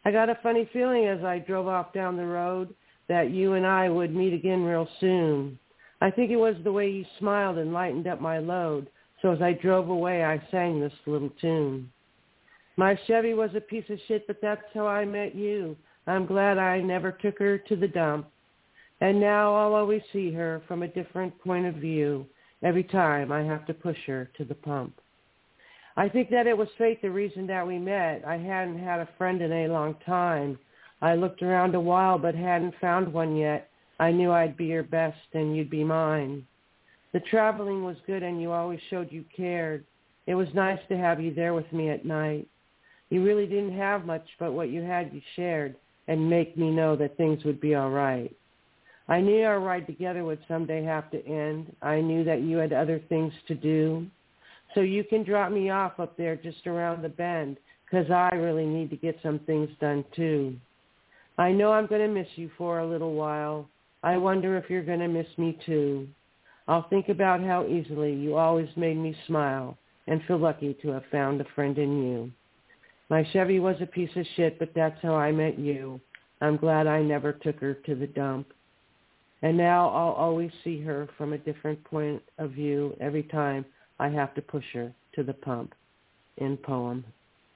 I got a funny feeling as I drove off down the road that you and I would meet again real soon. I think it was the way you smiled and lightened up my load, so as I drove away, I sang this little tune. My Chevy was a piece of shit, but that's how I met you. I'm glad I never took her to the dump. And now I'll always see her from a different point of view every time I have to push her to the pump. I think that it was fate the reason that we met. I hadn't had a friend in a long time. I looked around a while but hadn't found one yet. I knew I'd be your best and you'd be mine. The traveling was good and you always showed you cared. It was nice to have you there with me at night. You really didn't have much, but what you had you shared and make me know that things would be all right. I knew our ride together would someday have to end. I knew that you had other things to do. So you can drop me off up there just around the bend, 'cause I really need to get some things done too. I know I'm going to miss you for a little while. I wonder if you're going to miss me too. I'll think about how easily you always made me smile and feel lucky to have found a friend in you. My Chevy was a piece of shit, but that's how I met you. I'm glad I never took her to the dump. And now I'll always see her from a different point of view every time I have to push her to the pump. In poem.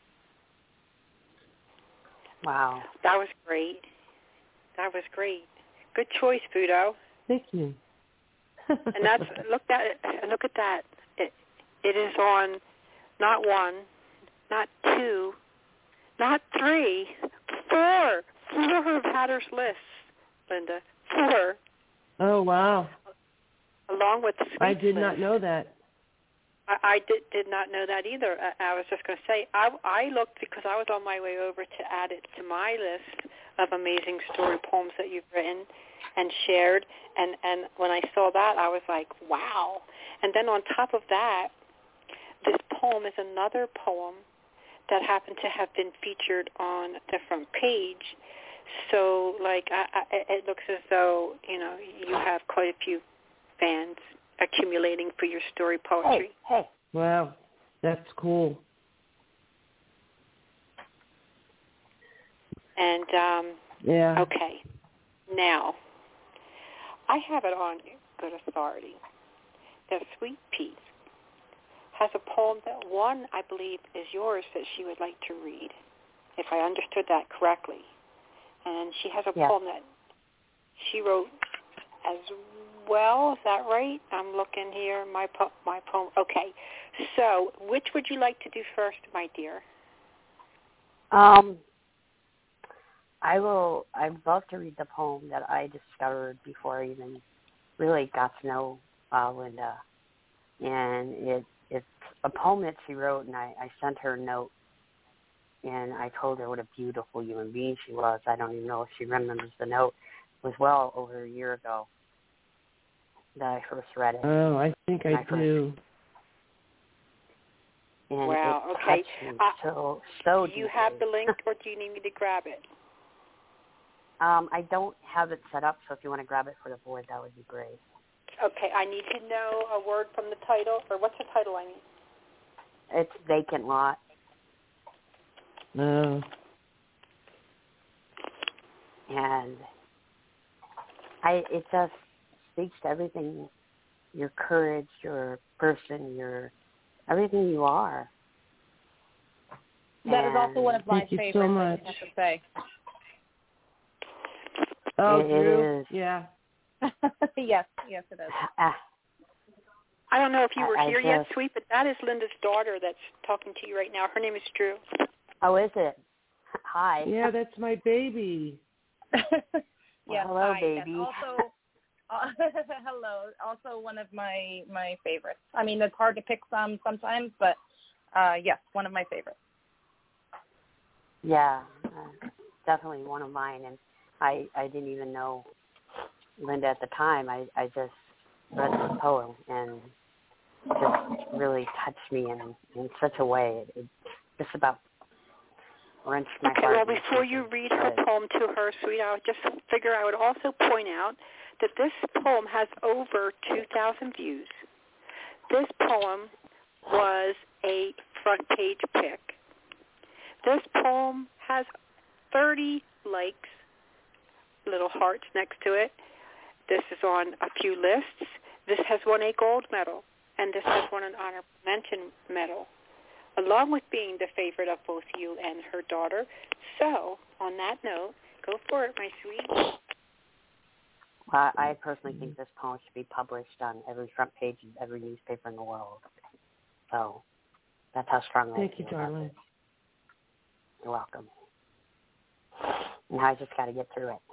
Wow. That was great. That was great. Good choice, Fudo. Thank you. And that's look at look at that. It it is on not one, not two, not three, four. Four of Hatter's lists, Linda. Four. Oh wow. Along with the Sweets I did list. not know that. I, I did did not know that either. I, I was just going to say, I, I looked because I was on my way over to add it to my list of amazing story poems that you've written and shared. And, and when I saw that, I was like, wow. And then on top of that, this poem is another poem that happened to have been featured on the front page. So, like, I, I, it looks as though, you know, you have quite a few fans accumulating for your story poetry. Hey, hey. Wow, that's cool. And, um, yeah. okay, now, I have it on good authority that Sweet Pea has a poem that one, I believe, is yours that she would like to read, if I understood that correctly. And she has a yeah. poem that she wrote as well. Is that right? I'm looking here. My po- my poem. Okay. So, which would you like to do first, my dear? Um, I will. I'd love to read the poem that I discovered before I even really got to know uh, Linda, and it it's a poem that she wrote, and I, I sent her a note, and I told her what a beautiful human being she was. I don't even know if she remembers the note. It was well over a year ago that I first read it. Oh, I think I, I do. And wow, it okay. touched me Uh, so, so do you deeply. have the link, or do you need me to grab it? um, I don't have it set up, so if you want to grab it for the board, that would be great. Okay, I need to know a word from the title, or what's the title I need? It's Vacant Lot. Oh. And I, it just speaks to everything, your courage, your person, your everything you are. That and is also one of my Thank you favorites, so much. I have to say. Oh, it, Drew? it is. Yeah. yes, yes it is. Uh, I don't know if you were I, I here just, yet, Sweet, but that is Linda's daughter that's talking to you right now. Her name is Drew. oh, is it? Hi. Yeah, that's my baby. yes, hello, hi. baby. And also, uh, hello. Also, one of my my favorites. I mean, it's hard to pick some sometimes, but uh, yes, one of my favorites. Yeah, uh, definitely one of mine. And I, I didn't even know Linda at the time. I, I just read the poem, and it just really touched me in, in such a way. It, it just about wrenched my Okay, heart. well, before you read her poem to her, Sweet, I would just figure I would also point out that this poem has over two thousand views. This poem was a front page pick. This poem has thirty likes, little hearts next to it. This is on a few lists. This has won a gold medal, and this has won an honorable mention medal, along with being the favorite of both you and her daughter. So, on that note, go for it, my sweet. Well, I personally think this poem should be published on every front page of every newspaper in the world. So, that's how strongly I Thank feel you, darling. about it. You're welcome. Now I just got to get through it.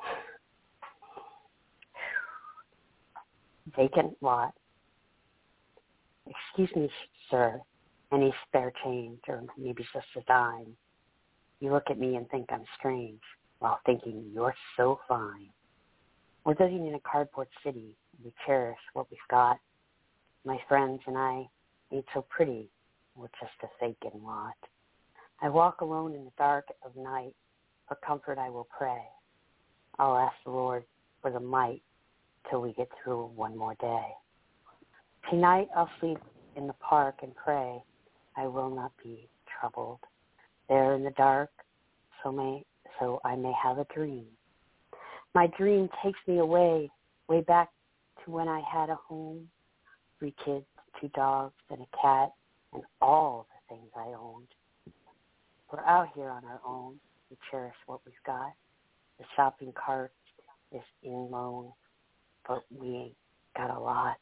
Vacant lot. Excuse me, sir. Any spare change, or maybe just a dime? You look at me and think I'm strange, while thinking you're so fine. We're living in a cardboard city. We cherish what we've got. My friends and I ain't so pretty. We're just a vacant lot. I walk alone in the dark of night. For comfort I will pray. I'll ask the Lord for the might till we get through one more day. Tonight I'll sleep in the park and pray I will not be troubled. There in the dark, so may so I may have a dream. My dream takes me away, way back to when I had a home, three kids, two dogs, and a cat, and all the things I owned. We're out here on our own. We cherish what we've got. The shopping cart is in loan, but we ain't got a lot.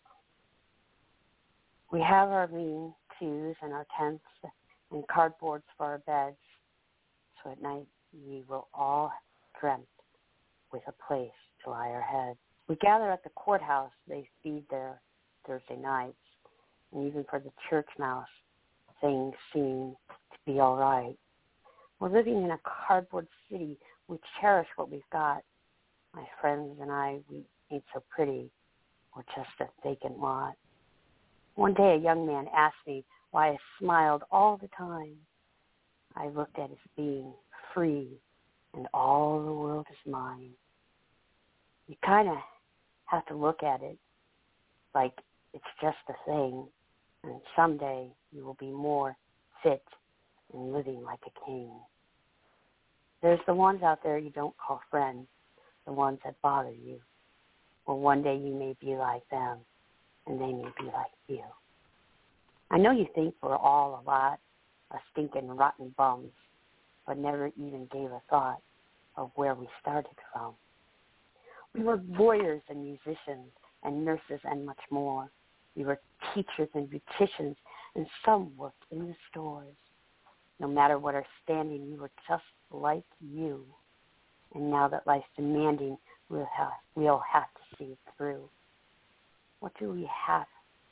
We have our lean-tos and our tents and cardboards for our beds, so at night we will all dreamt with a place to lie our heads. We gather at the courthouse. They feed there Thursday nights, and even for the church mouse, things seem to be all right. We're living in a cardboard city. We cherish what we've got. My friends and I, we ain't so pretty. We're just a vacant lot. One day a young man asked me why I smiled all the time. I looked at his being free, and all the world is mine. You kind of have to look at it like it's just a thing, and someday you will be more fit and living like a king. There's the ones out there you don't call friends, the ones that bother you. Well, one day you may be like them, and they may be like you. I know you think we're all a lot of stinking, rotten bums, but never even gave a thought of where we started from. We were lawyers and musicians and nurses and much more. We were teachers and beauticians, and some worked in the stores. No matter what our standing, we were just like you. And now that life's demanding, we'll have, we'll have to see it through. What do we have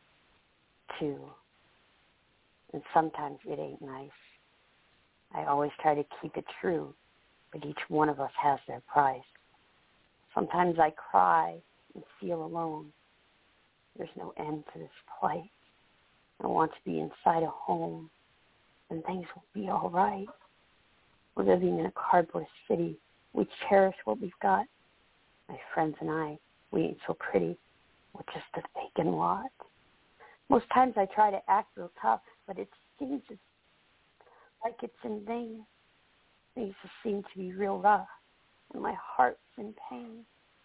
to? And sometimes it ain't nice. I always try to keep it true, but each one of us has their price. Sometimes I cry and feel alone. There's no end to this place. I want to be inside a home, and things will be all right. We're living in a cardboard city. We cherish what we've got. My friends and I, we ain't so pretty. We're just a vacant lot. Most times I try to act real tough, but it seems like it's in vain. Things just seem to be real rough, and my heart's in pain.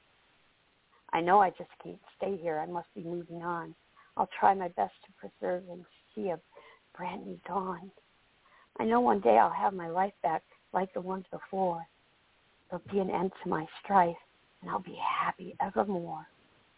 I know I just can't stay here. I must be moving on. I'll try my best to preserve and see a brand new dawn. I know one day I'll have my life back like the ones before. There'll be an end to my strife, and I'll be happy evermore.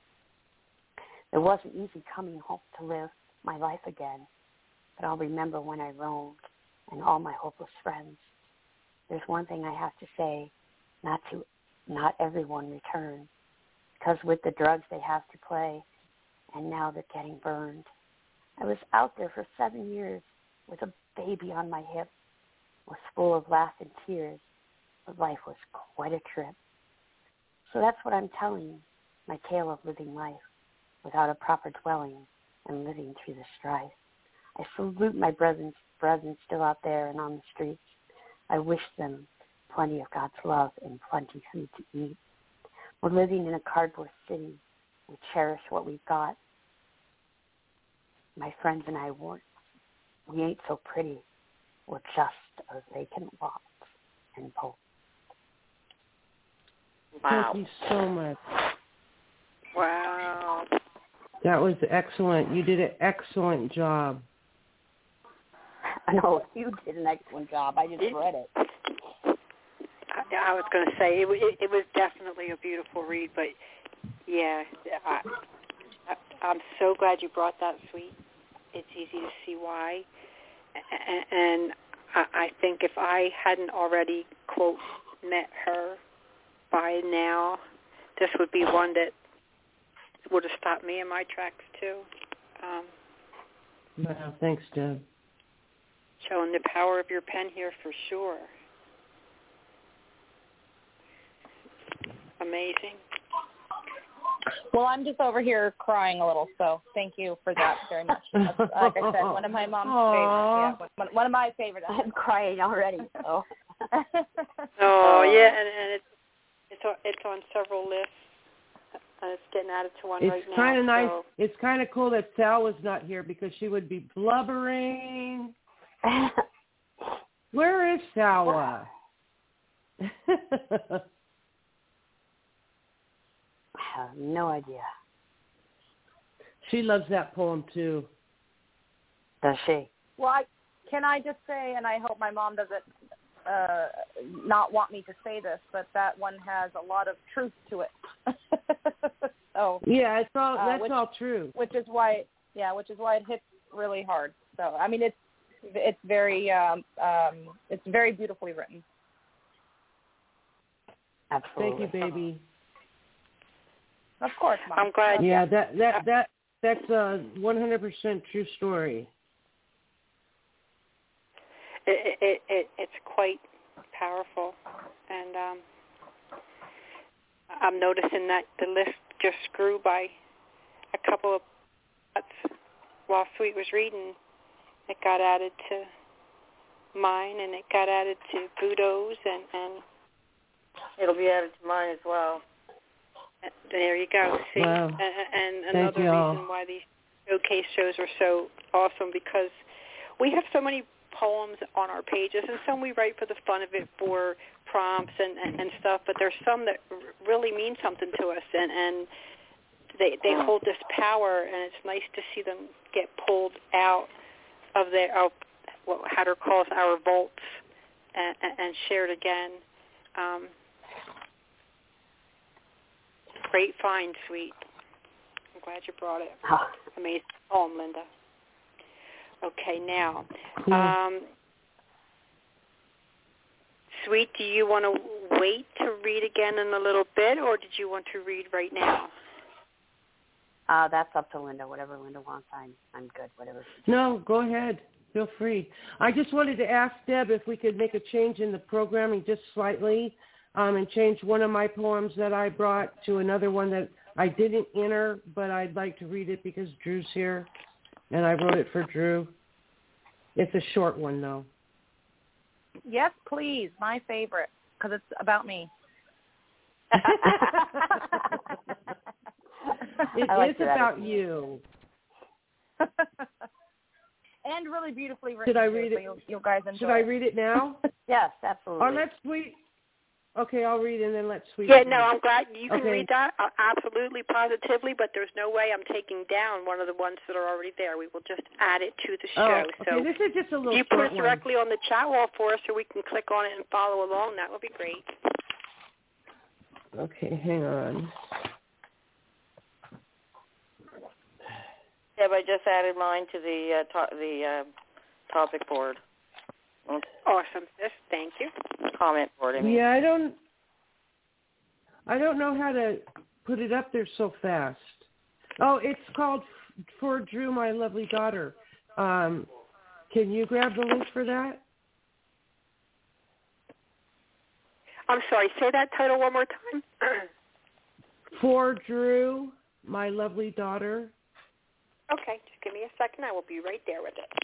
It wasn't easy coming home to live my life again, but I'll remember when I roamed and all my hopeless friends. There's one thing I have to say, not to, not everyone returns, because with the drugs they have to play, and now they're getting burned. I was out there for seven years with a baby on my hip, was full of laughs and tears, but life was quite a trip. So that's what I'm telling you, my tale of living life without a proper dwelling and living through the strife. I salute my brethren, brethren still out there and on the streets. I wish them plenty of God's love and plenty food to eat. We're living in a cardboard city. We cherish what we've got. My friends and I weren't. We ain't so pretty. We're just a vacant lot and both Wow. Thank you so much. Wow. That was excellent. You did an excellent job. No, you did an excellent job. I just It, read it. I, I was going to say, it, it, it was definitely a beautiful read, but, yeah, I, I, I'm so glad you brought that, Sweet. It's easy to see why. And I, I think if I hadn't already, quote, met her by now, this would be one that would have stopped me in my tracks, too. Um, Wow, thanks, Deb. showing the power of your pen here for sure. Amazing. Well, I'm just over here crying a little, so thank you for that very much. That's, like I said, one of my mom's Aww. favorites. Yeah, one, one of my favorites. I'm crying already. So. Oh, yeah, and, and it's it's on, it's on several lists. And it's getting added to one It's right now. kind of nice. So. It's kind of cool that Sal was not here because she would be blubbering. Where is Salwa? I have no idea. She loves that poem too. Does she? Well, I, can I just say, and I hope my mom doesn't uh, not want me to say this, but that one has a lot of truth to it. so yeah, it's all uh, that's which, all true. Which is why, yeah, which is why it hits really hard. So I mean, it's it's very um, um, it's very beautifully written. Absolutely. Thank you, baby. Of course, Mom. I'm glad. Yeah, that that that that's a one hundred percent true story. It, it, it, it's quite powerful, and um, I'm noticing that the list just grew by a couple of spots while Sweet was reading. It got added to mine, and it got added to Budo's, and, and it'll be added to mine as well. There you go. See, wow. and, and Thank another you all. reason why these showcase shows are so awesome, because we have so many poems on our pages, and some we write for the fun of it for prompts and, and, and stuff, but there's some that r- really mean something to us, and, and they they hold this power, and it's nice to see them get pulled out of their, of what Hatter calls our vaults, and, and shared again. Um, great find, Sweet. I'm glad you brought it. Oh. Amazing poem, Linda. Okay, now, Cool. um, Sweet, do you want to wait to read again in a little bit, or did you want to read right now? Uh, that's up to Linda. Whatever Linda wants, I'm I'm good. Whatever. No, go ahead. Feel free. I just wanted to ask Deb if we could make a change in the programming just slightly, um, and change one of my poems that I brought to another one that I didn't enter, but I'd like to read it because Drew's here, and I wrote it for Drew. It's a short one, though. Yes, please. My favorite, because it's about me. It I like is your about attitude. you. And really beautifully written. Should I too, read so it? You'll, you guys enjoy Should I it. read it now? Yes, absolutely. Or let Sweet. Okay, I'll read it and then let Sweet. Yeah, read no, it. I'm glad you can Okay. read that, uh, absolutely, positively, but there's no way I'm taking down one of the ones that are already there. We will just add it to the Oh, show. okay. So This is just a little if you put short it directly one. on the chat wall for us so we can click on it and follow along, that would be great. Okay, hang on. Deb, I just added mine to the uh, to- the uh, topic board. Awesome, sis. Thank you. Comment board, I mean. Yeah, I don't. I don't know how to put it up there so fast. Oh, it's called For Drew, My Lovely Daughter. Um, can you grab the link for that? I'm sorry, say that title one more time. For Drew, My Lovely Daughter. Okay, just give me a second. I will be right there with it.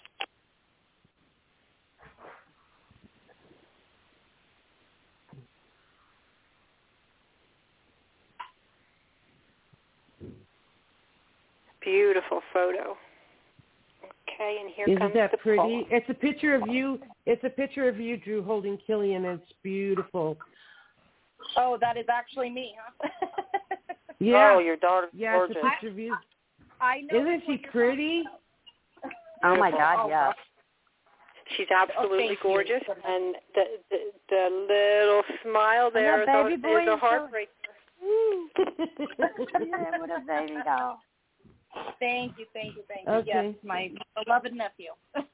Beautiful photo. Okay, and here Isn't comes that the pretty? poem. It's a picture of you. It's a picture of you, Drew, holding Killian. It's beautiful. Oh, that is actually me, huh? Yeah. Oh, your daughter's yeah, gorgeous. it's a picture of you. I know. Isn't she pretty? Oh my God, yes. She's absolutely oh, thank gorgeous, you. and the, the the little smile there is baby a, boy is a is so- heartbreaker. Yeah, what a baby doll. Thank you, thank you, thank you. Okay. Yes, my beloved nephew.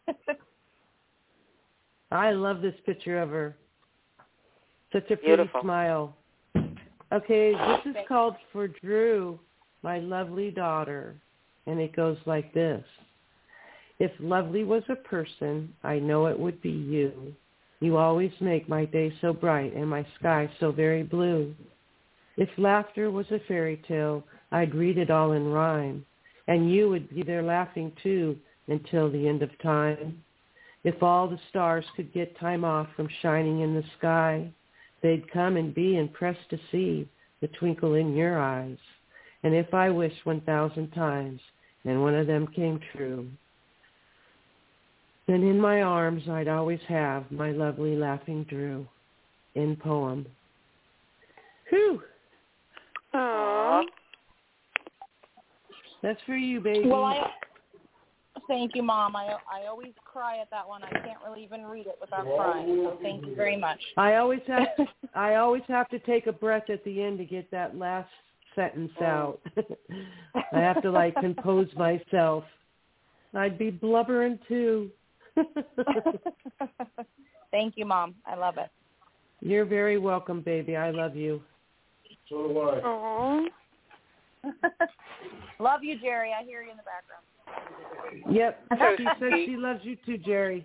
I love this picture of her. Such a pretty Beautiful. smile. Okay, this is called For Drew, My Lovely Daughter, and it goes like this. If lovely was a person, I know it would be you. You always make my day so bright and my sky so very blue. If laughter was a fairy tale, I'd read it all in rhyme, and you would be there laughing too until the end of time. If all the stars could get time off from shining in the sky, they'd come and be impressed to see the twinkle in your eyes. And if I wished one thousand times and one of them came true, then in my arms I'd always have my lovely laughing Drew. In poem. Whew. Aww. That's for you, baby. Well, I thank you, Mom. I I always cry at that one. I can't really even read it without crying. So thank you very much. I always have I always have to take a breath at the end to get that last sentence out. I have to like compose myself. I'd be blubbering too. Thank you, Mom. I love it. You're very welcome, baby. I love you. So do I. Aww. Love you, Jerry. I hear you in the background. Yep. So She says she loves you too, Jerry.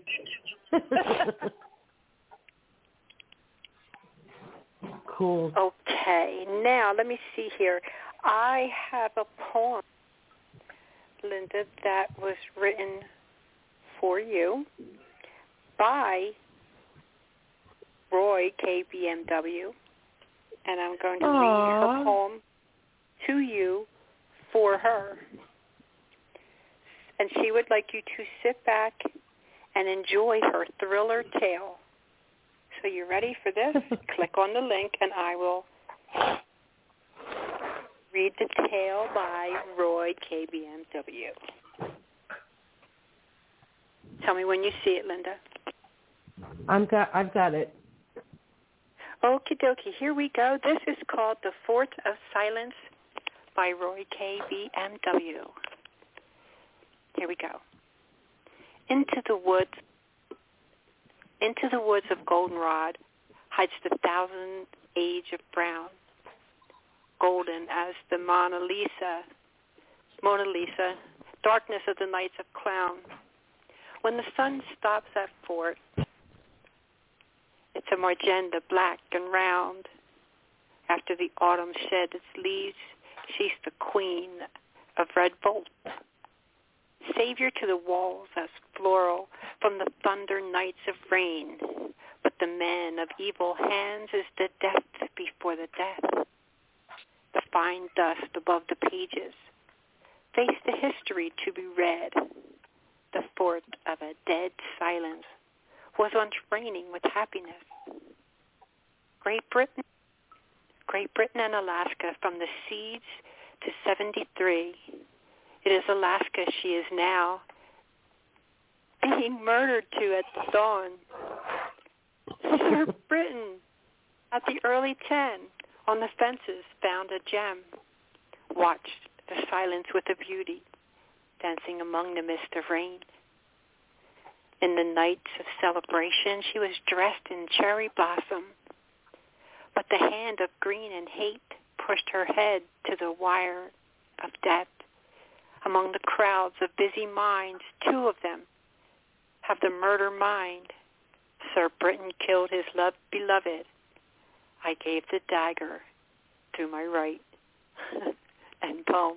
Cool. Okay. Now, let me see here. I have a poem, Linda, that was written for you by Roy K B M W, and I'm going to Aww. read her poem to you for her. And she would like you to sit back and enjoy her thriller tale. So you ready for this? Click on the link and I will read the tale by Roy K B M W. Tell me when you see it, Linda. I'm got I've got it. Okie dokie, here we go. This is called The Fort of Silence by Roy K B M W. Here we go. Into the woods, into the woods of goldenrod hides the thousand age of brown, golden as the Mona Lisa, Mona Lisa, darkness of the nights of clown. When the sun stops at fort, it's a magenta, black and round. After the autumn shed its leaves, she's the queen of red bolt. Savior to the walls as floral from the thunder nights of rain. But the man of evil hands is the death before the death. The fine dust above the pages. Face the history to be read. The fort of a dead silence was once reigning with happiness. Great Britain, Great Britain and Alaska from the siege to seventy-three. It is Alaska she is now being murdered to at dawn. Sir Britain at the early ten on the fences found a gem. Watched the silence with a beauty dancing among the mist of rain. In the nights of celebration, she was dressed in cherry blossom, but the hand of green and hate pushed her head to the wire of death. Among the crowds of busy minds, two of them have the murder mind. Sir Britain killed his love beloved. I gave the dagger to my right. And poem.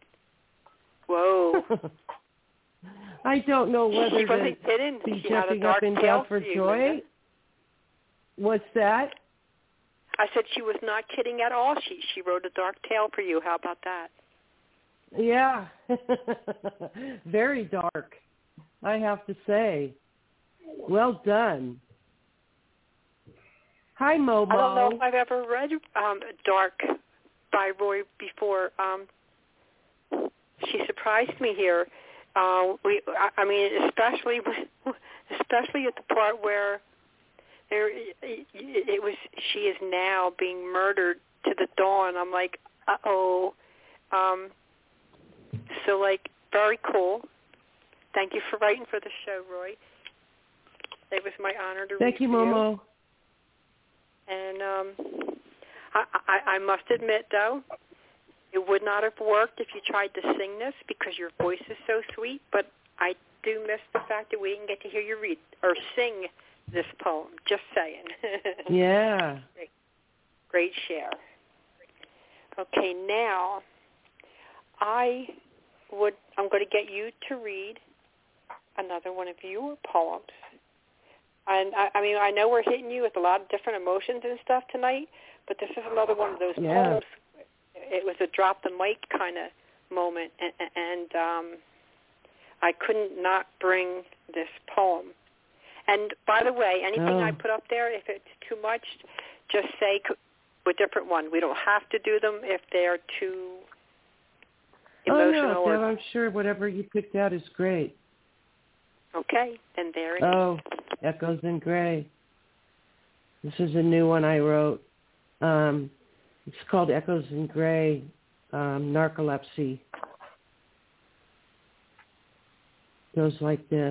Whoa. I don't know whether she to wasn't kidding. be She had a jumping dark up and tale down for you, joy. Linda. What's that? I said she was not kidding at all. She she wrote a dark tale for you. How about that? Yeah. Very dark, I have to say. Well done. Hi, Momo. I don't know if I've ever read um, Dark by Roy before. Um, she surprised me here. Uh, we, I, I mean, especially, especially at the part where there, it, it was. She is now being murdered to the dawn. I'm like, uh oh. Um, so, like, very cool. Thank you for writing for the show, Roy. It was my honor to Thank read you, for Momo. you. And um, I, I, I must admit, though, it would not have worked if you tried to sing this because your voice is so sweet. But I do miss the fact that we didn't get to hear you read or sing this poem. Just saying. Yeah. Great, great share. Okay, now I would. I'm going to get you to read another one of your poems. And I, I mean, I know we're hitting you with a lot of different emotions and stuff tonight, but this is another one of those yeah. poems. It was a drop the mic kind of moment, and, and um, I couldn't not bring this poem. And by the way, anything oh. I put up there, if it's too much, just say a different one. We don't have to do them if they're too emotional. Oh, no, or, Deb, I'm sure whatever you picked out is great. Okay, then there it oh, is. Oh, Echoes in Gray. This is a new one I wrote. Um, it's called Echoes in Gray, um, Narcolepsy. Goes like this.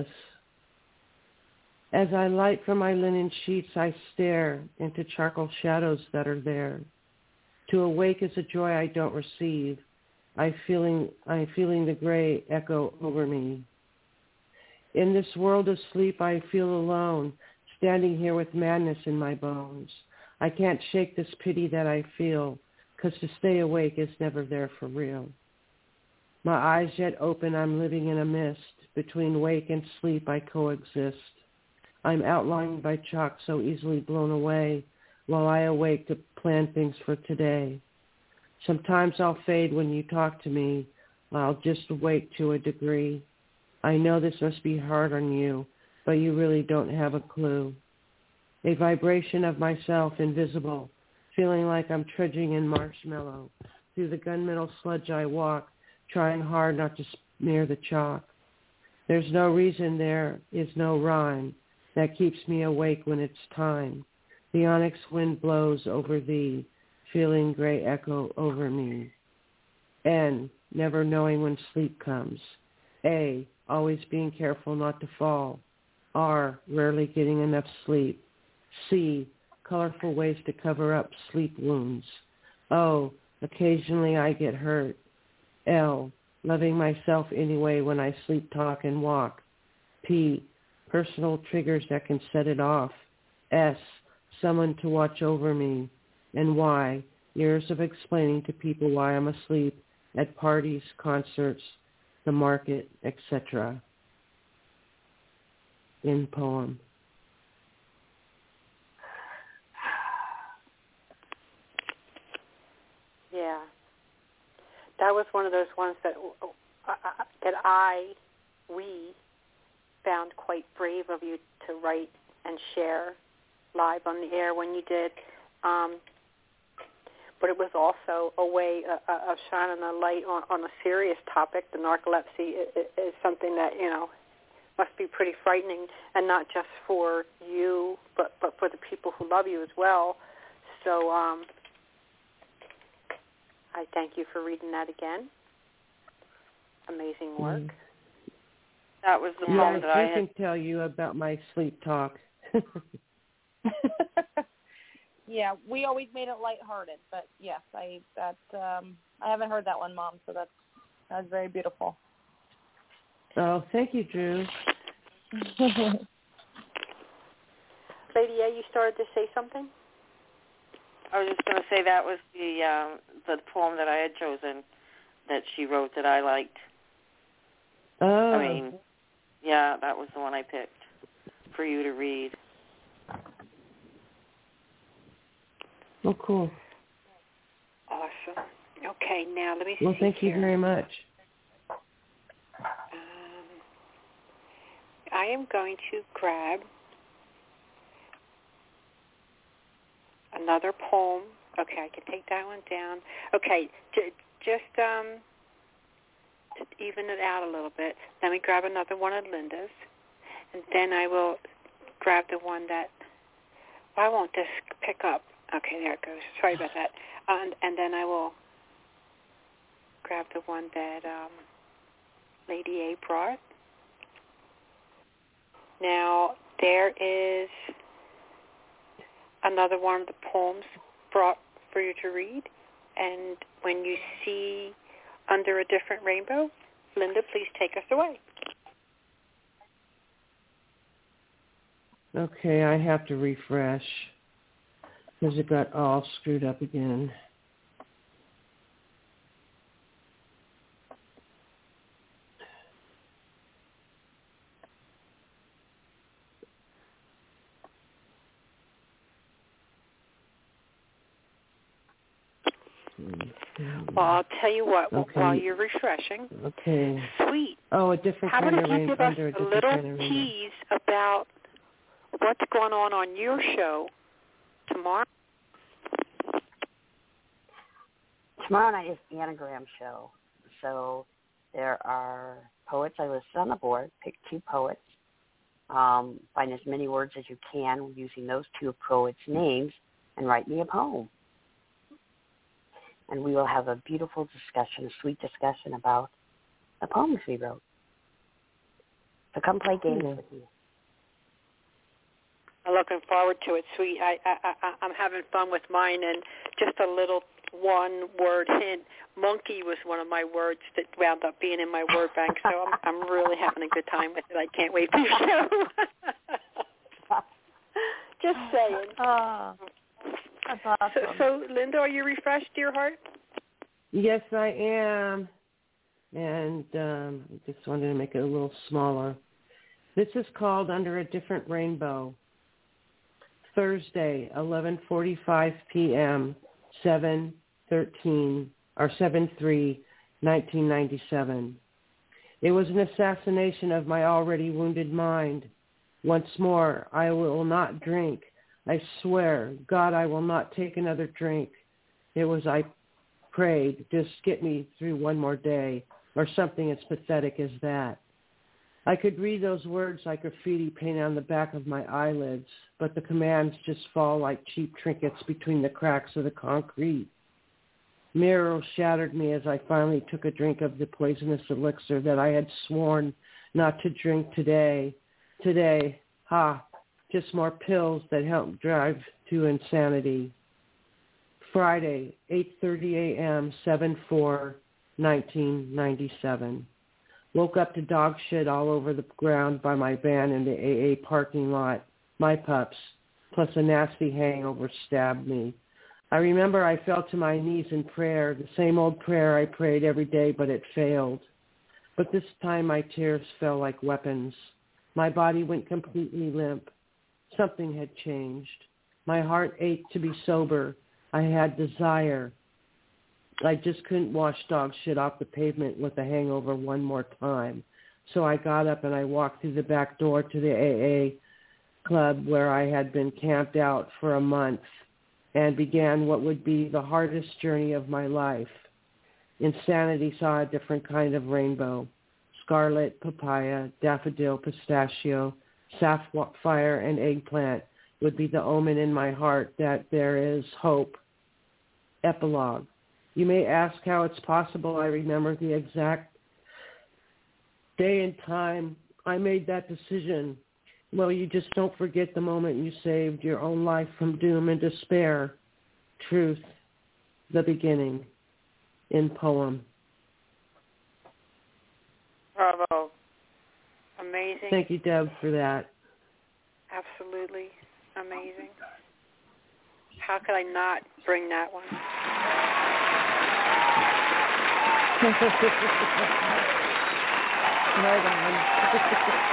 As I light from my linen sheets, I stare into charcoal shadows that are there. To awake is a joy I don't receive. I feeling, I'm feeling the gray echo over me. In this world of sleep, I feel alone, standing here with madness in my bones. I can't shake this pity that I feel, 'cause to stay awake is never there for real. My eyes yet open, I'm living in a mist. Between wake and sleep, I coexist. I'm outlined by chalk so easily blown away, while I awake to plan things for today. Sometimes I'll fade when you talk to me. I'll just awake to a degree. I know this must be hard on you, but you really don't have a clue. A vibration of myself invisible, feeling like I'm trudging in marshmallow. Through the gunmetal sludge I walk, trying hard not to smear the chalk. There's no reason, there is no rhyme that keeps me awake when it's time. The onyx wind blows over thee, feeling gray echo over me. N, never knowing when sleep comes. A, always being careful not to fall. R, rarely getting enough sleep. C, colorful ways to cover up sleep wounds. O, occasionally I get hurt. L, loving myself anyway when I sleep, talk, and walk. P, personal triggers that can set it off. S, someone to watch over me. And Y, years of explaining to people why I'm asleep at parties, concerts, the market, et cetera. In poem. Yeah, that was one of those ones that uh, that I, we, found quite brave of you to write and share live on the air when you did. Um, but it was also a way uh, of shining a light on, on a serious topic. The narcolepsy is, is something that, you know, must be pretty frightening, and not just for you, but, but for the people who love you as well. So um, I thank you for reading that again. Amazing work. Mm. That was the Yeah, poem that I I had. can tell you about my sleep talk. Yeah, we always made it lighthearted, but yes, I that um, I haven't heard that one, Mom. So that's that's very beautiful. Oh, thank you, Drew. Lady A, you started to say something? I was just going to say that was the um, the poem that I had chosen that she wrote that I liked. Oh. I mean, yeah, that was the one I picked for you to read. Oh, cool. Awesome. Okay, now let me Well, see thank here. you very much. Um, I am going to grab another poem. Okay, I can take that one down. Okay, j- just um, to even it out a little bit. Let me grab another one of Linda's, and then I will grab the one that, why won't this pick up? Okay, there it goes. Sorry about that. Uh, and, and then I will grab the one that um, Lady A brought. Now, there is another one of the poems brought for you to read. And when you see Under a Different Rainbow, Linda, please take us away. Okay, I have to refresh because it got all screwed up again. Well, I'll tell you what, Okay. while you're refreshing, Okay. Sweet. Oh, a different How kind about of you rain give us under a a different little kind of rainbow. tease about what's going on on your show tomorrow? Tomorrow night is the Anagram show. So there are poets I listed on the board. Pick two poets. Um, find as many words as you can using those two poets' names and write me a poem. And we will have a beautiful discussion, a sweet discussion about the poems we wrote. So come play games Cool. with me. I'm looking forward to it, Sweet. I, I, I, I'm having fun with mine, and just a little one-word hint. Monkey was one of my words that wound up being in my word bank, so I'm, I'm really having a good time with it. I can't wait for your show. Just saying. Oh, that's awesome. So, so, Linda, are you refreshed, dear heart? Yes, I am. And um, I just wanted to make it a little smaller. This is called Under a Different Rainbow. Thursday, eleven forty-five p.m., seven thirteen or seven three nineteen ninety-seven. It was an assassination of my already wounded mind. Once more, I will not drink. I swear, God, I will not take another drink. It was, I prayed, just get me through one more day, or something as pathetic as that. I could read those words like graffiti painted on the back of my eyelids, but the commands just fall like cheap trinkets between the cracks of the concrete. Mirrors shattered me as I finally took a drink of the poisonous elixir that I had sworn not to drink today. Today, ha, just more pills that help drive to insanity. Friday, eight thirty a.m., seven four nineteen ninety-seven. Woke up to dog shit all over the ground by my van in the A A parking lot. My pups, plus a nasty hangover, stabbed me. I remember I fell to my knees in prayer, the same old prayer I prayed every day, but it failed. But this time my tears fell like weapons. My body went completely limp. Something had changed. My heart ached to be sober. I had desire. I just couldn't wash dog shit off the pavement with a hangover one more time. So I got up and I walked through the back door to the A A club where I had been camped out for a month and began what would be the hardest journey of my life. Insanity saw a different kind of rainbow. Scarlet, papaya, daffodil, pistachio, sapphire, and eggplant would be the omen in my heart that there is hope. Epilogue. You may ask how it's possible I remember the exact day and time I made that decision. Well, you just don't forget the moment you saved your own life from doom and despair. Truth, the beginning, in poem. Bravo. Amazing. Thank you, Deb, for that. Absolutely amazing. How could I not bring that one? Right on.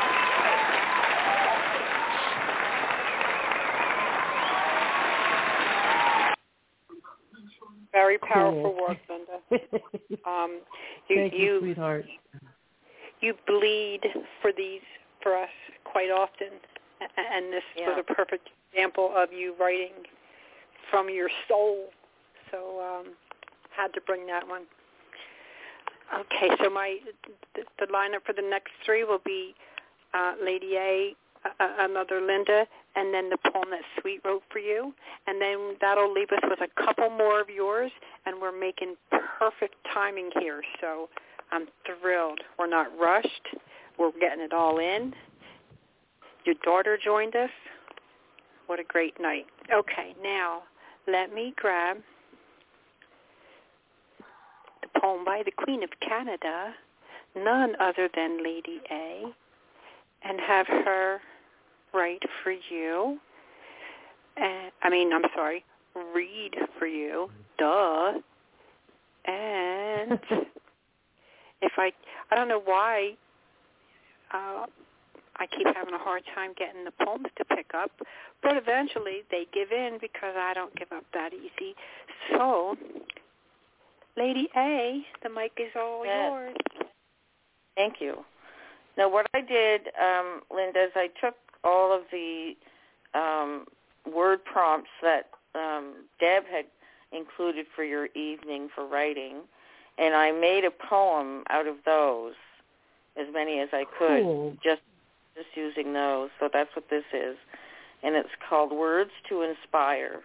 Very powerful Cool. work, Linda. Um, you, Thank you, you, sweetheart. you bleed for these for us quite often, and this Yeah. was a perfect example of you writing from your soul. So um, had to bring that one. Okay, so my the, the lineup for the next three will be uh, Lady A, uh, another Linda, and then the poem that Sweet wrote for you. And then that'll leave us with a couple more of yours, and we're making perfect timing here. So I'm thrilled. We're not rushed. We're getting it all in. Your daughter joined us. What a great night. Okay, now let me grab the poem by the Queen of Canada, none other than Lady A, and have her write for you. And, I mean, I'm sorry, read for you. Duh. And if I, I don't know why uh, I keep having a hard time getting the poems to pick up, but eventually they give in because I don't give up that easy. So, Lady A, the mic is all yes. yours. Thank you. Now, what I did, um, Linda, is I took all of the um, word prompts that um, Deb had included for your evening for writing, and I made a poem out of those, as many as I could, cool. just just using those. So that's what this is, and it's called Words to Inspire.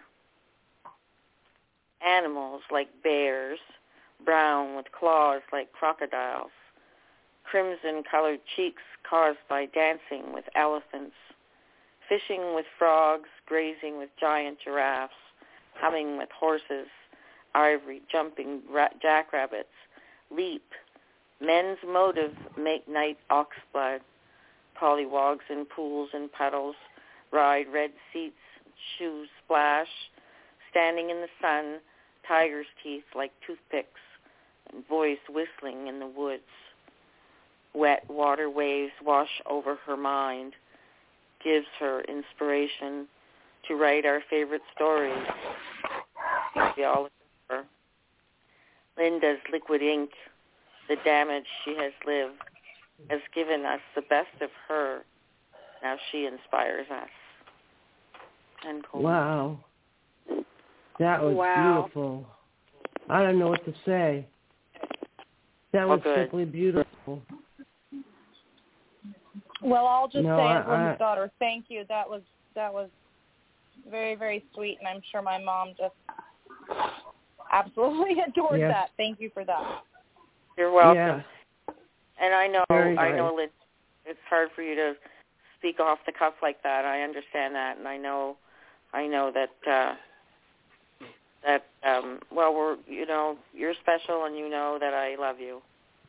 Animals like bears, brown with claws like crocodiles, crimson-colored cheeks caused by dancing with elephants, fishing with frogs, grazing with giant giraffes, humming with horses, ivory jumping ra- jackrabbits, leap, men's motive make night oxblood, pollywogs in pools and puddles, ride red seats, shoes splash, standing in the sun, tiger's teeth like toothpicks, and voice whistling in the woods. Wet water waves wash over her mind, gives her inspiration to write our favorite stories. We all remember. Linda's liquid ink, the damage she has lived, has given us the best of her. Now she inspires us. And wow. That was wow. beautiful. I don't know what to say. That well, was good. simply beautiful. Well, I'll just no, say, I, as Linda's I, daughter, thank you. That was that was very, very sweet, and I'm sure my mom just absolutely adored yes. that. Thank you for that. You're welcome. Yeah. And I know, Very I nice. know, Liz, it's hard for you to speak off the cuff like that. I understand that, and I know, I know that uh, that um, well, we're you know, you're special, and you know that I love you.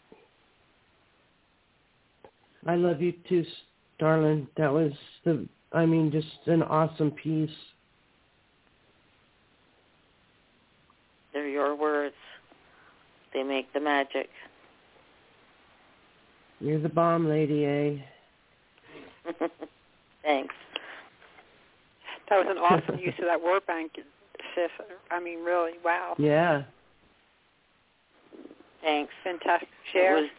I love you too, darling. That was the, I mean, just an awesome piece. They're your words. They make the magic. You're the bomb, Lady A. Thanks. That was an awesome use of that word bank, sis. I mean, really, wow. Yeah. Thanks. Fantastic share. It was,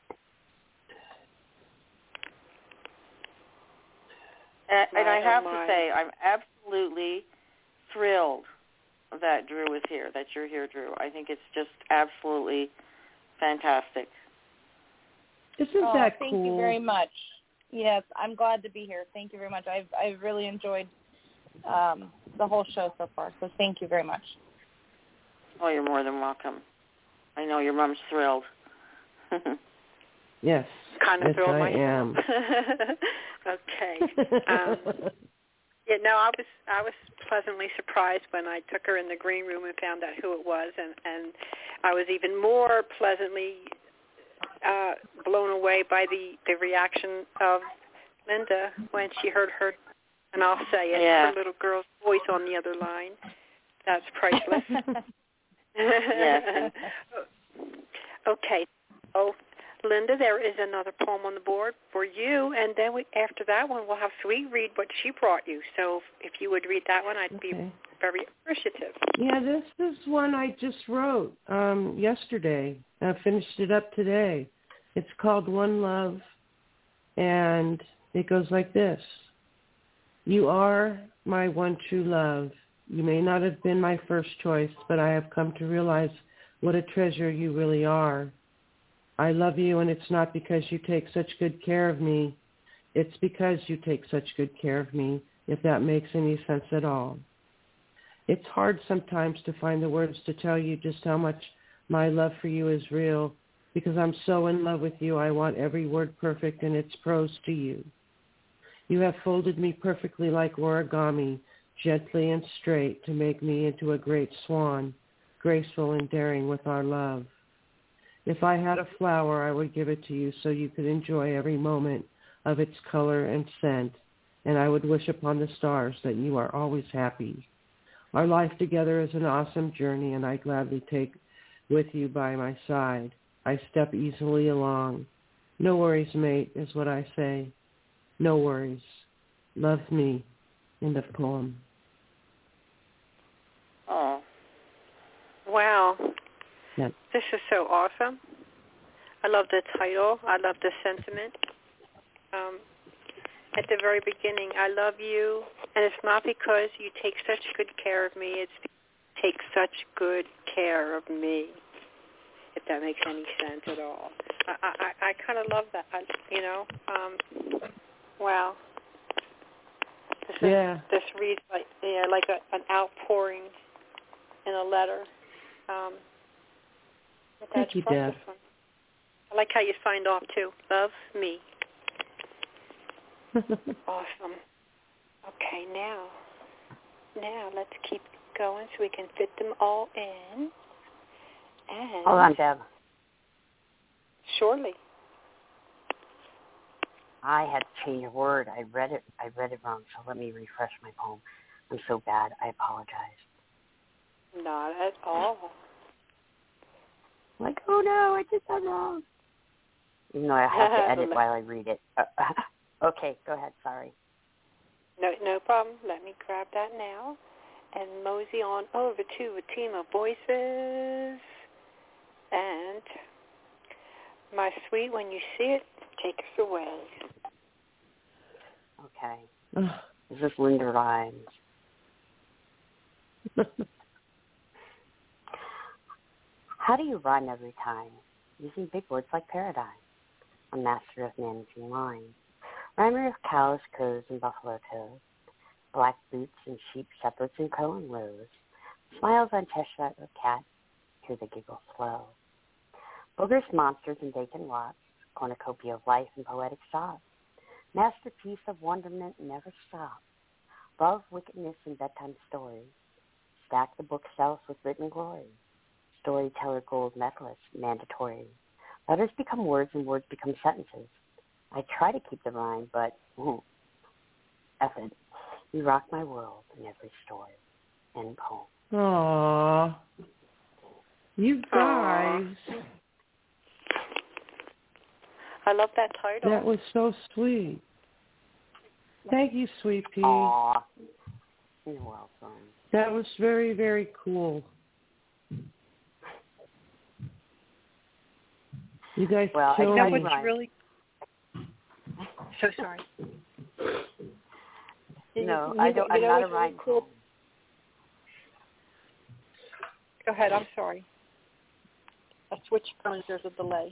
and, and I have oh to say, I'm absolutely thrilled that Drew is here, that you're here, Drew. I think it's just absolutely fantastic. Isn't oh, that thank cool? you very much. Yes, I'm glad to be here. Thank you very much. I've I've really enjoyed um, the whole show so far, so thank you very much. Oh, you're more than welcome. I know your mom's thrilled. Yes. Kind of yes, thrilled I myself. am. Okay. Um, yeah, no, I was I was pleasantly surprised when I took her in the green room and found out who it was, and, and I was even more pleasantly uh, blown away by the, the reaction of Linda when she heard her, and I'll say it, yeah. her little girl's voice on the other line. That's priceless. Yes. Okay. Oh, Linda, there is another poem on the board for you, and then we, after that one, we'll have Sweet read what she brought you. So if you would read that one, I'd okay. be very appreciative. Yeah, this is one I just wrote um, yesterday. I finished it up today. It's called One Love, and it goes like this. You are my one true love. You may not have been my first choice, but I have come to realize what a treasure you really are. I love you, and it's not because you take such good care of me. It's because you take such good care of me, if that makes any sense at all. It's hard sometimes to find the words to tell you just how much my love for you is real, because I'm so in love with you, I want every word perfect in its prose to you. You have folded me perfectly like origami, gently and straight, to make me into a great swan, graceful and daring with our love. If I had a flower, I would give it to you so you could enjoy every moment of its color and scent, and I would wish upon the stars that you are always happy. Our life together is an awesome journey, and I gladly take with you by my side. I step easily along. No worries, mate, is what I say. No worries. Love me. End of poem. Oh. Wow. Yeah. This is so awesome. I love the title. I love the sentiment. Um, at the very beginning, I love you, and it's not because you take such good care of me. It's because you take such good care of me, if that makes any sense at all. I, I, I kind of love that, I, you know. Um, wow. This, is, Yeah. this reads like, yeah, like a, an outpouring in a letter. Um, but that's Thank you, Deb. wonderful. I like how you signed off, too. Love me. Awesome. Okay, now, now let's keep going so we can fit them all in. And Hold on, Deb. Surely. I had to change a word. I read it. I read it wrong. So let me refresh my poem. I'm so bad. I apologize. Not at all. Like, oh no, I did that wrong. Even though I have to edit while I read it. Uh, okay, go ahead. Sorry. No, no problem. Let me grab that now and mosey on over to a team of voices. And my sweet, when you see it, take us away. Okay. This is Linda Rhymes. How do you rhyme every time? Using big words like paradigm. A master of managing lines. Rhymer of cows, crows, and buffalo toes. Black boots and sheep, shepherds, and crow and rose. Smiles on Cheshire cat, hear the giggle flow. Boogers, monsters, and vacant lots. Cornucopia of life and poetic sobs. Masterpiece of wonderment never stops. Love, wickedness, and bedtime stories. Stack the bookshelves with written glory. Storyteller gold medalist, mandatory. Letters become words and words become sentences. I try to keep the rhyme, but mm, F it. You rock my world in every story. End poem. Aww. You guys. Aww. I love that title. That was so sweet. Thank you, Sweet Pea. Aww. You're welcome. That was very, very cool. You guys well, killed that me. was really... So sorry. No, you, I don't. I'm not a rhyme. Really cool. Go ahead. I'm sorry. I switched phones. There's a delay.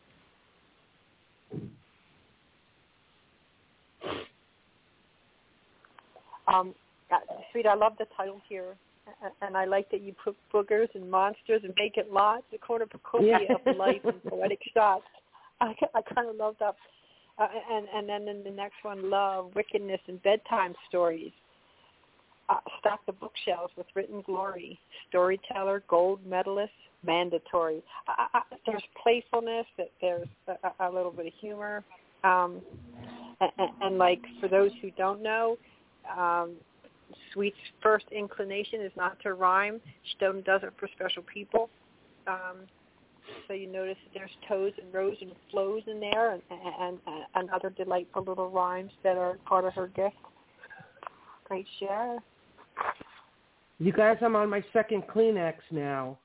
Um, that, sweet. I love the title here, and I like that you put boogers and monsters and vacant lots, the cornucopia yeah. of life and poetic shots. I, I kind of love that. Uh, and, and then in the next one, love, wickedness, and bedtime stories. Uh, stock the bookshelves with written glory. Storyteller, gold medalist, mandatory. I, I, there's playfulness. There's a, a little bit of humor. Um, and, and, and, like, for those who don't know, um, Sweet's first inclination is not to rhyme. She does it for special people. Um, So you notice that there's toes and rows and flows in there and, and, and, and other delightful little rhymes that are part of her gift. Great share. You guys, I'm on my second Kleenex now.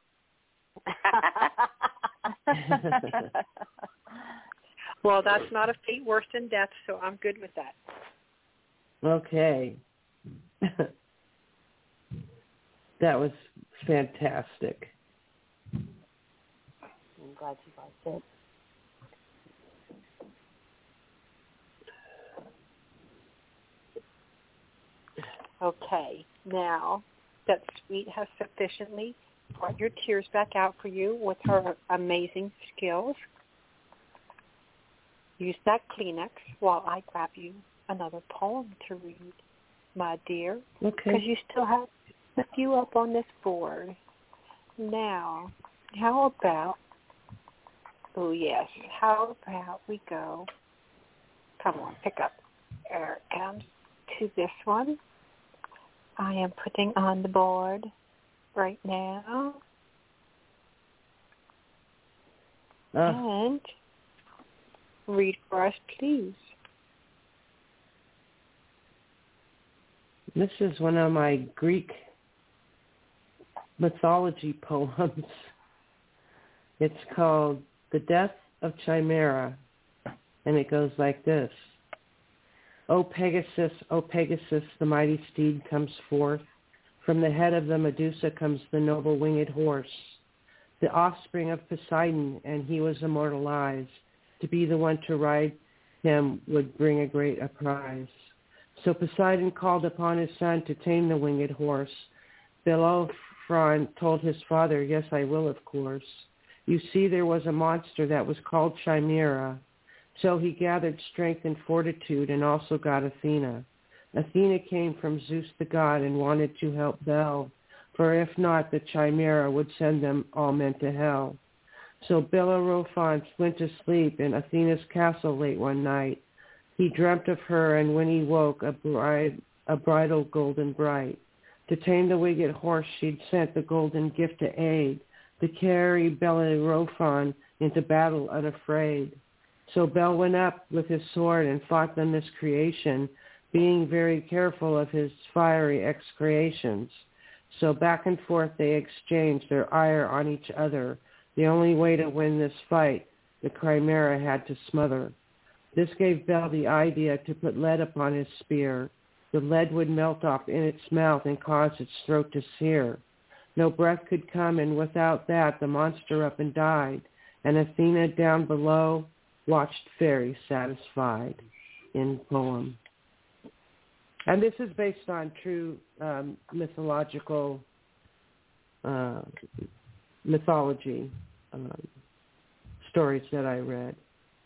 Well, that's not a fate worse than death, so I'm good with that. Okay. That was fantastic. I'm glad you liked it. Okay, now that Sweet has sufficiently brought your tears back out for you with her amazing skills, use that Kleenex while I grab you another poem to read, my dear. Okay. Because you still have a few up on this board. Now, how about, oh yes, how about we go, come on, pick up, there it comes, to this one. I am putting on the board right now. Uh, and read for us, please. This is one of my Greek mythology poems. It's called The Death of Chimera, and it goes like this. O Pegasus, O Pegasus, the mighty steed comes forth. From the head of the Medusa comes the noble winged horse, the offspring of Poseidon, and he was immortalized. To be the one to ride him would bring a great a prize. So Poseidon called upon his son to tame the winged horse. Bellerophon told his father, yes, I will, of course. You see, there was a monster that was called Chimera. So he gathered strength and fortitude and also got Athena. Athena came from Zeus the god and wanted to help Bel, for if not, the Chimera would send them all men to hell. So Bellerophon went to sleep in Athena's castle late one night. He dreamt of her, and when he woke, a bride, a bridal golden bright. To tame the winged horse, she'd sent the golden gift to aid, to carry Bellerophon into battle unafraid. So Bel went up with his sword and fought the miscreation, being very careful of his fiery excretions. So back and forth they exchanged their ire on each other. The only way to win this fight, the Chimera had to smother. This gave Bel the idea to put lead upon his spear. The lead would melt off in its mouth and cause its throat to sear. No breath could come, and without that the monster up and died. And Athena down below watched very satisfied. In poem. And this is based on true um, mythological uh, mythology um, stories that I read.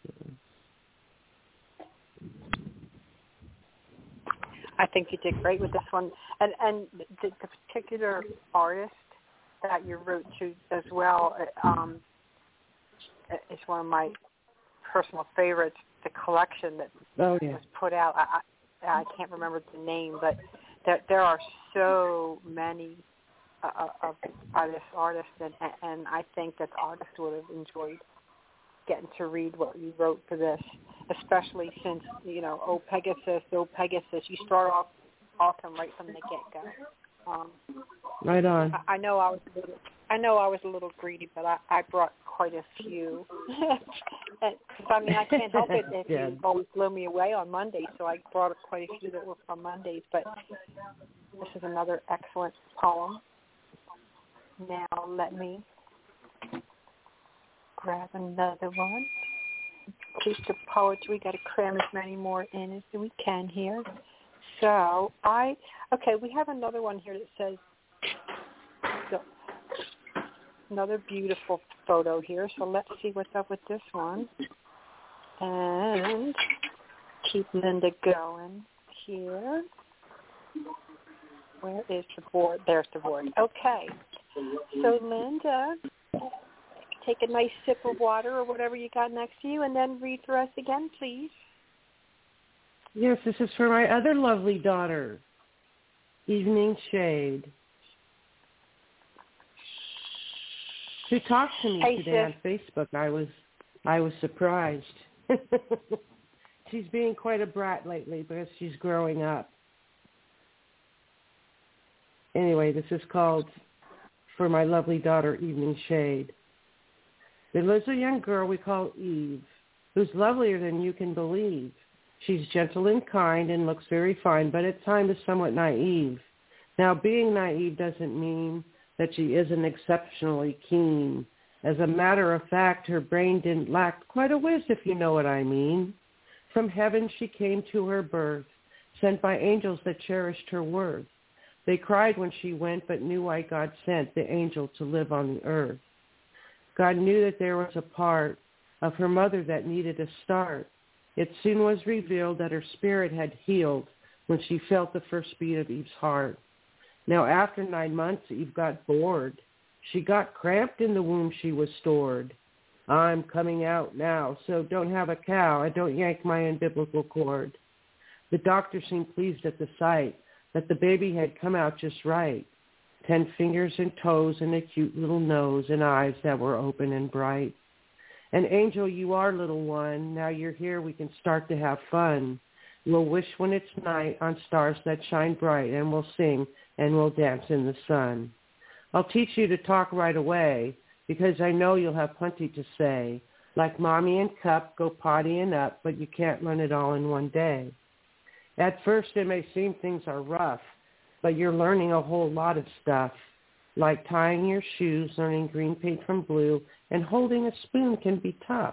I think you did great with this one. And, and the, the particular artist that you wrote to as well um, is one of my personal favorites. The collection that oh, yeah. was put out, I, I, I can't remember the name, but there, there are so many uh, of, of this artist, and, and I think that the artist would have enjoyed getting to read what you wrote for this, especially since, you know, Oh Pegasus, Oh Pegasus, you start off awesome right from the get-go. Um, right on. I, I know I was a little, I know I was a little greedy, but I, I brought quite a few. and, I mean, I can't help it if yeah. you always blow me away on Monday, so I brought quite a few that were from Mondays. But this is another excellent poem. Now let me grab another one. Keep the poetry. We got to cram as many more in as we can here. So I, okay, we have another one here that says, so, another beautiful photo here. So let's see what's up with this one. And keep Linda going here. Where is the board? There's the board. Okay. So Linda, take a nice sip of water or whatever you got next to you, and then read for us again, please. Yes, this is for my other lovely daughter, Evening Shade, who talked to me hey, today sis. on Facebook. I was, I was surprised. She's being quite a brat lately because she's growing up. Anyway, this is called For My Lovely Daughter, Evening Shade. There lives a young girl we call Eve, who's lovelier than you can believe. She's gentle and kind and looks very fine, but at times is somewhat naive. Now, being naive doesn't mean that she isn't exceptionally keen. As a matter of fact, her brain didn't lack quite a whiz, if you know what I mean. From heaven she came to her birth, sent by angels that cherished her worth. They cried when she went, but knew why God sent the angel to live on the earth. God knew that there was a part of her mother that needed a start. It soon was revealed that her spirit had healed when she felt the first beat of Eve's heart. Now after nine months, Eve got bored. She got cramped in the womb she was stored. I'm coming out now, so don't have a cow and don't yank my umbilical cord. The doctor seemed pleased at the sight that the baby had come out just right. Ten fingers and toes and a cute little nose and eyes that were open and bright. An angel you are, little one. Now you're here, we can start to have fun. We'll wish when it's night on stars that shine bright, and we'll sing and we'll dance in the sun. I'll teach you to talk right away, because I know you'll have plenty to say. Like Mommy and Cup, go pottying up, but you can't learn it all in one day. At first it may seem things are rough, but you're learning a whole lot of stuff, like tying your shoes, learning green paint from blue, and holding a spoon can be tough.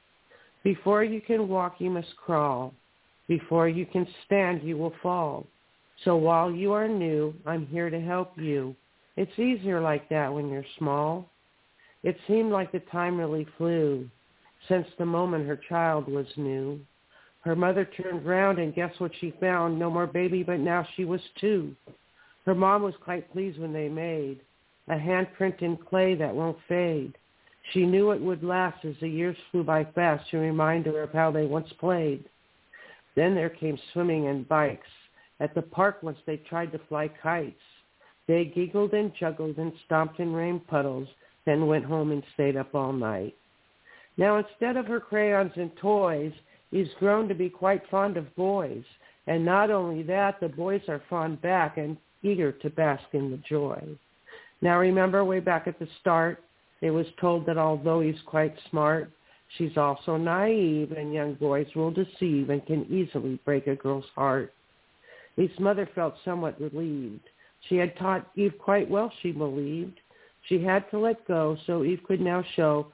Before you can walk, you must crawl. Before you can stand, you will fall. So while you are new, I'm here to help you. It's easier like that when you're small. It seemed like the time really flew since the moment her child was new. Her mother turned round and guess what she found? No more baby, but now she was two. Her mom was quite pleased when they made a handprint in clay that won't fade. She knew it would last as the years flew by fast to remind her of how they once played. Then there came swimming and bikes. At the park once they tried to fly kites. They giggled and juggled and stomped in rain puddles, then went home and stayed up all night. Now instead of her crayons and toys, he's grown to be quite fond of boys. And not only that, the boys are fond back and eager to bask in the joy. Now remember way back at the start, it was told that although he's quite smart, she's also naive, and young boys will deceive and can easily break a girl's heart. Eve's mother felt somewhat relieved. She had taught Eve quite well, she believed. She had to let go so Eve could now show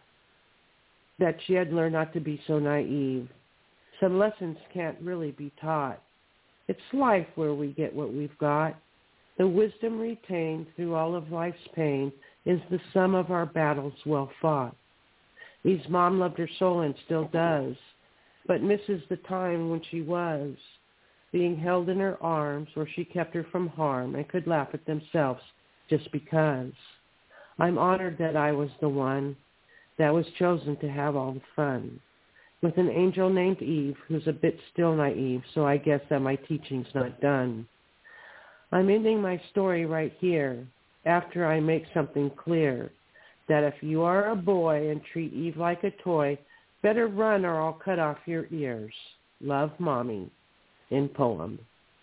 that she had learned not to be so naive. Some lessons can't really be taught. It's life where we get what we've got. The wisdom retained through all of life's pain is the sum of our battles well fought. Eve's mom loved her soul and still does, but misses the time when she was being held in her arms where she kept her from harm and could laugh at themselves just because. I'm honored that I was the one that was chosen to have all the fun with an angel named Eve who's a bit still naive, so I guess that my teaching's not done. I'm ending my story right here after I make something clear, that if you are a boy and treat Eve like a toy, better run or I'll cut off your ears. Love, Mommy. In poem.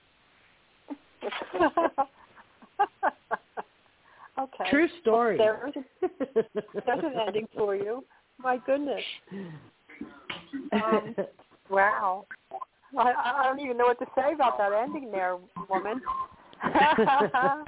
Okay. True story. Well, there's, there's an ending for you. My goodness. Um, wow. I, I don't even know what to say about that ending there, woman. that,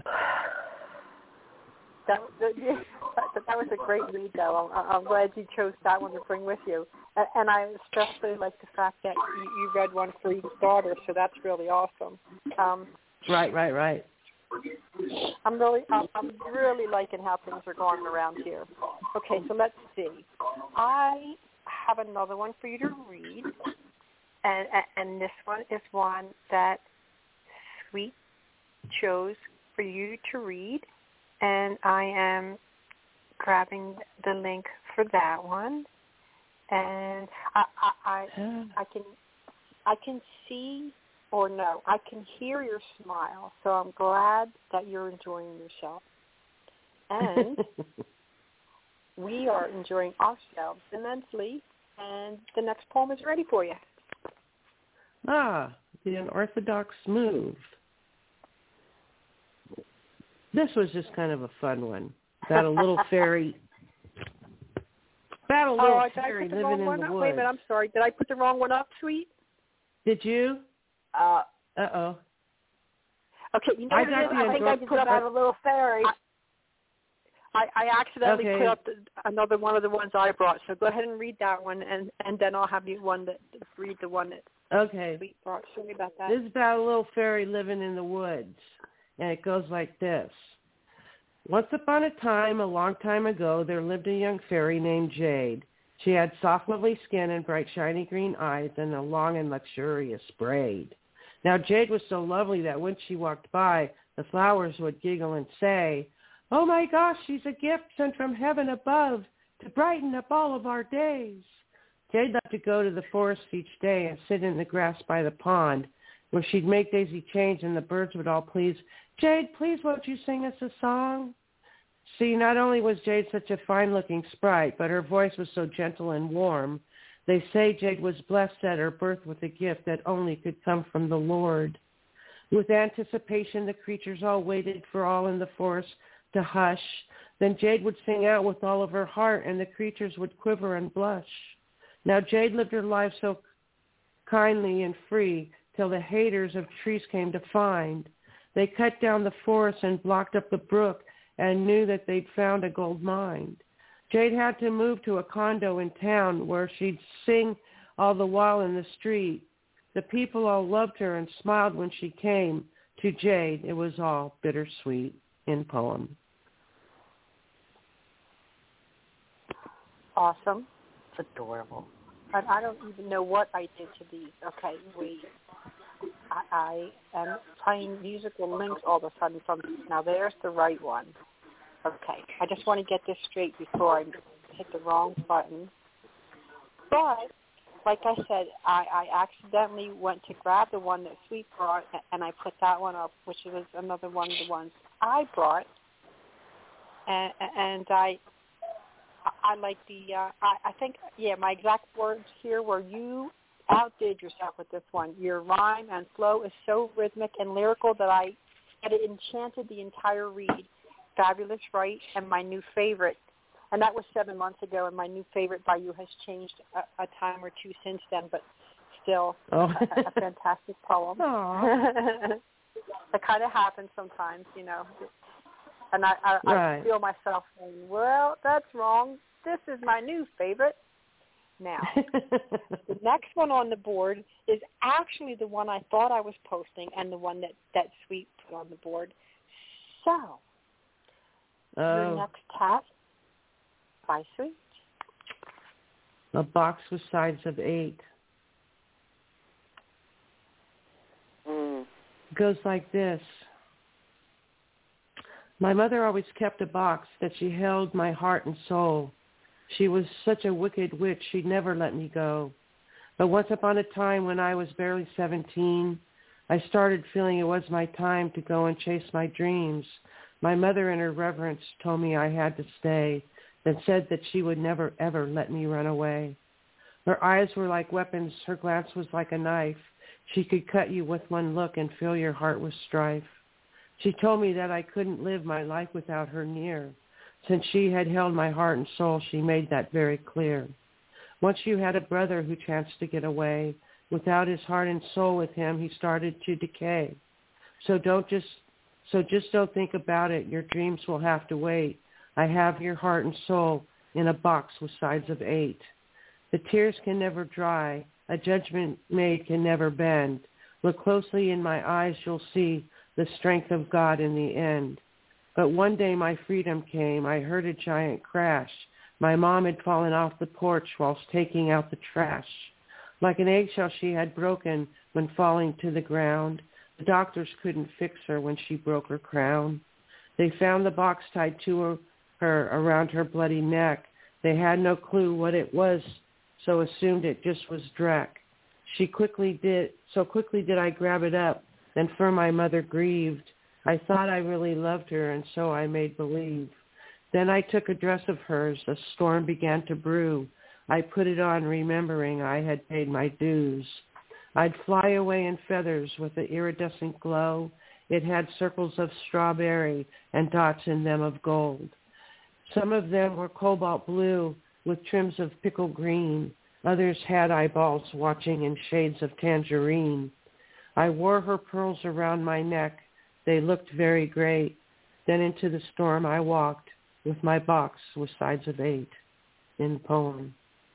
that, that, that was a great read, though. I'm, I'm glad you chose that one to bring with you. And, and I especially like the fact that you, you read one for Eve's daughter, so that's really awesome. Um, right, right, right. I'm really, I'm, I'm really liking how things are going around here. Okay, so let's see. I have another one for you to read, and and this one is one that Sweet chose for you to read, and I am grabbing the link for that one, and I I I, I can I can see. Or no, I can hear your smile, so I'm glad that you're enjoying yourself. And we are enjoying ourselves immensely, and the next poem is ready for you. Ah, the unorthodox move. This was just kind of a fun one. About a little fairy. About a little oh, fairy did I put the living wrong in one the up? woods. Wait a minute, I'm sorry. Did I put the wrong one up, Sweet? Did you? Uh, Uh-oh. Okay, you know I what got it is? the I think endor- I Just put up about a little fairy. I, I accidentally Okay. put up the, another one of the ones I brought. So go ahead and read that one, and, and then I'll have you one that read the one that Okay. we brought. Sorry about that. This is about a little fairy living in the woods, and it goes like this. Once upon a time, a long time ago, there lived a young fairy named Jade. She had soft, lovely skin and bright, shiny green eyes and a long and luxurious braid. Now, Jade was so lovely that when she walked by, the flowers would giggle and say, "Oh, my gosh, she's a gift sent from heaven above to brighten up all of our days." Jade loved to go to the forest each day and sit in the grass by the pond, where she'd make Daisy change and the birds would all please, "Jade, please won't you sing us a song?" See, not only was Jade such a fine-looking sprite, but her voice was so gentle and warm. They say Jade was blessed at her birth with a gift that only could come from the Lord. With anticipation, the creatures all waited for all in the forest to hush. Then Jade would sing out with all of her heart, and the creatures would quiver and blush. Now Jade lived her life so kindly and free till the haters of trees came to find. They cut down the forest and blocked up the brook and knew that they'd found a gold mine. Jade had to move to a condo in town where she'd sing all the while in the street. The people all loved her and smiled when she came. To Jade, it was all bittersweet. In poem. Awesome. It's adorable. And I don't even know what I did to these. Okay, wait. I, I am playing musical links all of a sudden from, now there's the right one. Okay, I just want to get this straight before I hit the wrong button. But, like I said, I, I accidentally went to grab the one that Sweet brought, and I put that one up, which was another one of the ones I brought. And, and I I like the, uh, I, I think, yeah, my exact words here were, "You outdid yourself with this one. Your rhyme and flow is so rhythmic and lyrical that I that it enchanted the entire read. Fabulous, right? And my new favorite." And that was seven months ago, and my new favorite by you has changed a, a time or two since then, but still oh. a, a fantastic poem. That kind of happens sometimes, you know. And I, I, right. I feel myself saying, well, that's wrong. This is my new favorite. Now, the next one on the board is actually the one I thought I was posting and the one that, that Sweet put on the board. So, oh. your next task by Sweet. A box with sides of eight. Mm. Goes like this. My mother always kept a box that she held my heart and soul. She was such a wicked witch, she'd never let me go. But once upon a time when I was barely seventeen, I started feeling it was my time to go and chase my dreams. My mother in her reverence told me I had to stay, then said that she would never, ever let me run away. Her eyes were like weapons, her glance was like a knife. She could cut you with one look and fill your heart with strife. She told me that I couldn't live my life without her near. Since she had held my heart and soul, she made that very clear. Once you had a brother who chanced to get away. Without his heart and soul with him, he started to decay. So don't just, so just don't think about it. Your dreams will have to wait. I have your heart and soul in a box with sides of eight. The tears can never dry. A judgment made can never bend. Look closely in my eyes, you'll see the strength of God in the end. But one day my freedom came. I heard a giant crash. My mom had fallen off the porch whilst taking out the trash. Like an eggshell she had broken when falling to the ground. The doctors couldn't fix her when she broke her crown. They found the box tied to her, her around her bloody neck. They had no clue what it was, so assumed it just was dreck. She quickly did, so quickly did I grab it up. Then for my mother grieved. I thought I really loved her, and so I made believe. Then I took a dress of hers. A storm began to brew. I put it on, remembering I had paid my dues. I'd fly away in feathers with an iridescent glow. It had circles of strawberry and dots in them of gold. Some of them were cobalt blue with trims of pickle green. Others had eyeballs watching in shades of tangerine. I wore her pearls around my neck. They looked very great. Then into the storm I walked with my box with sides of eight in the poem.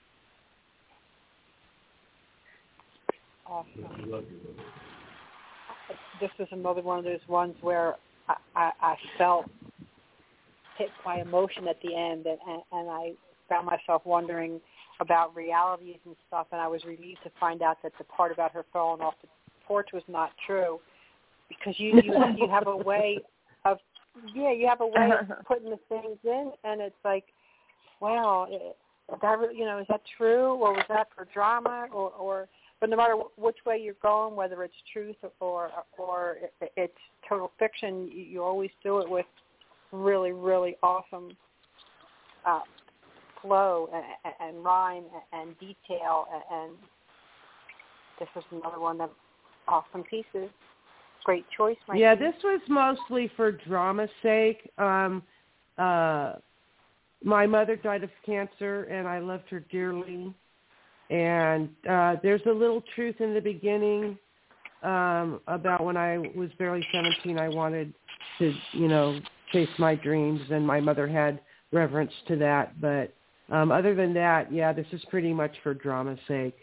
Awesome. This is another one of those ones where I, I, I felt hit by emotion at the end, and, and, and I found myself wondering about realities and stuff, and I was relieved to find out that the part about her falling off the porch was not true, because you you, you have a way of yeah you have a way of putting the things in, and it's like, wow, it, that you know is that true, or was that for drama, or, or but no matter which way you're going, whether it's truth or or it's total fiction, you, you always do it with really really awesome uh, flow and, and rhyme and detail, and this was another one of awesome pieces. Great choice, my Yeah, team. this was mostly for drama's sake. Um, uh, my mother died of cancer, and I loved her dearly. And uh, there's a little truth in the beginning um, about when I was barely seventeen, I wanted to, you know, chase my dreams, and my mother had reverence to that. But um, other than that, yeah, this is pretty much for drama's sake.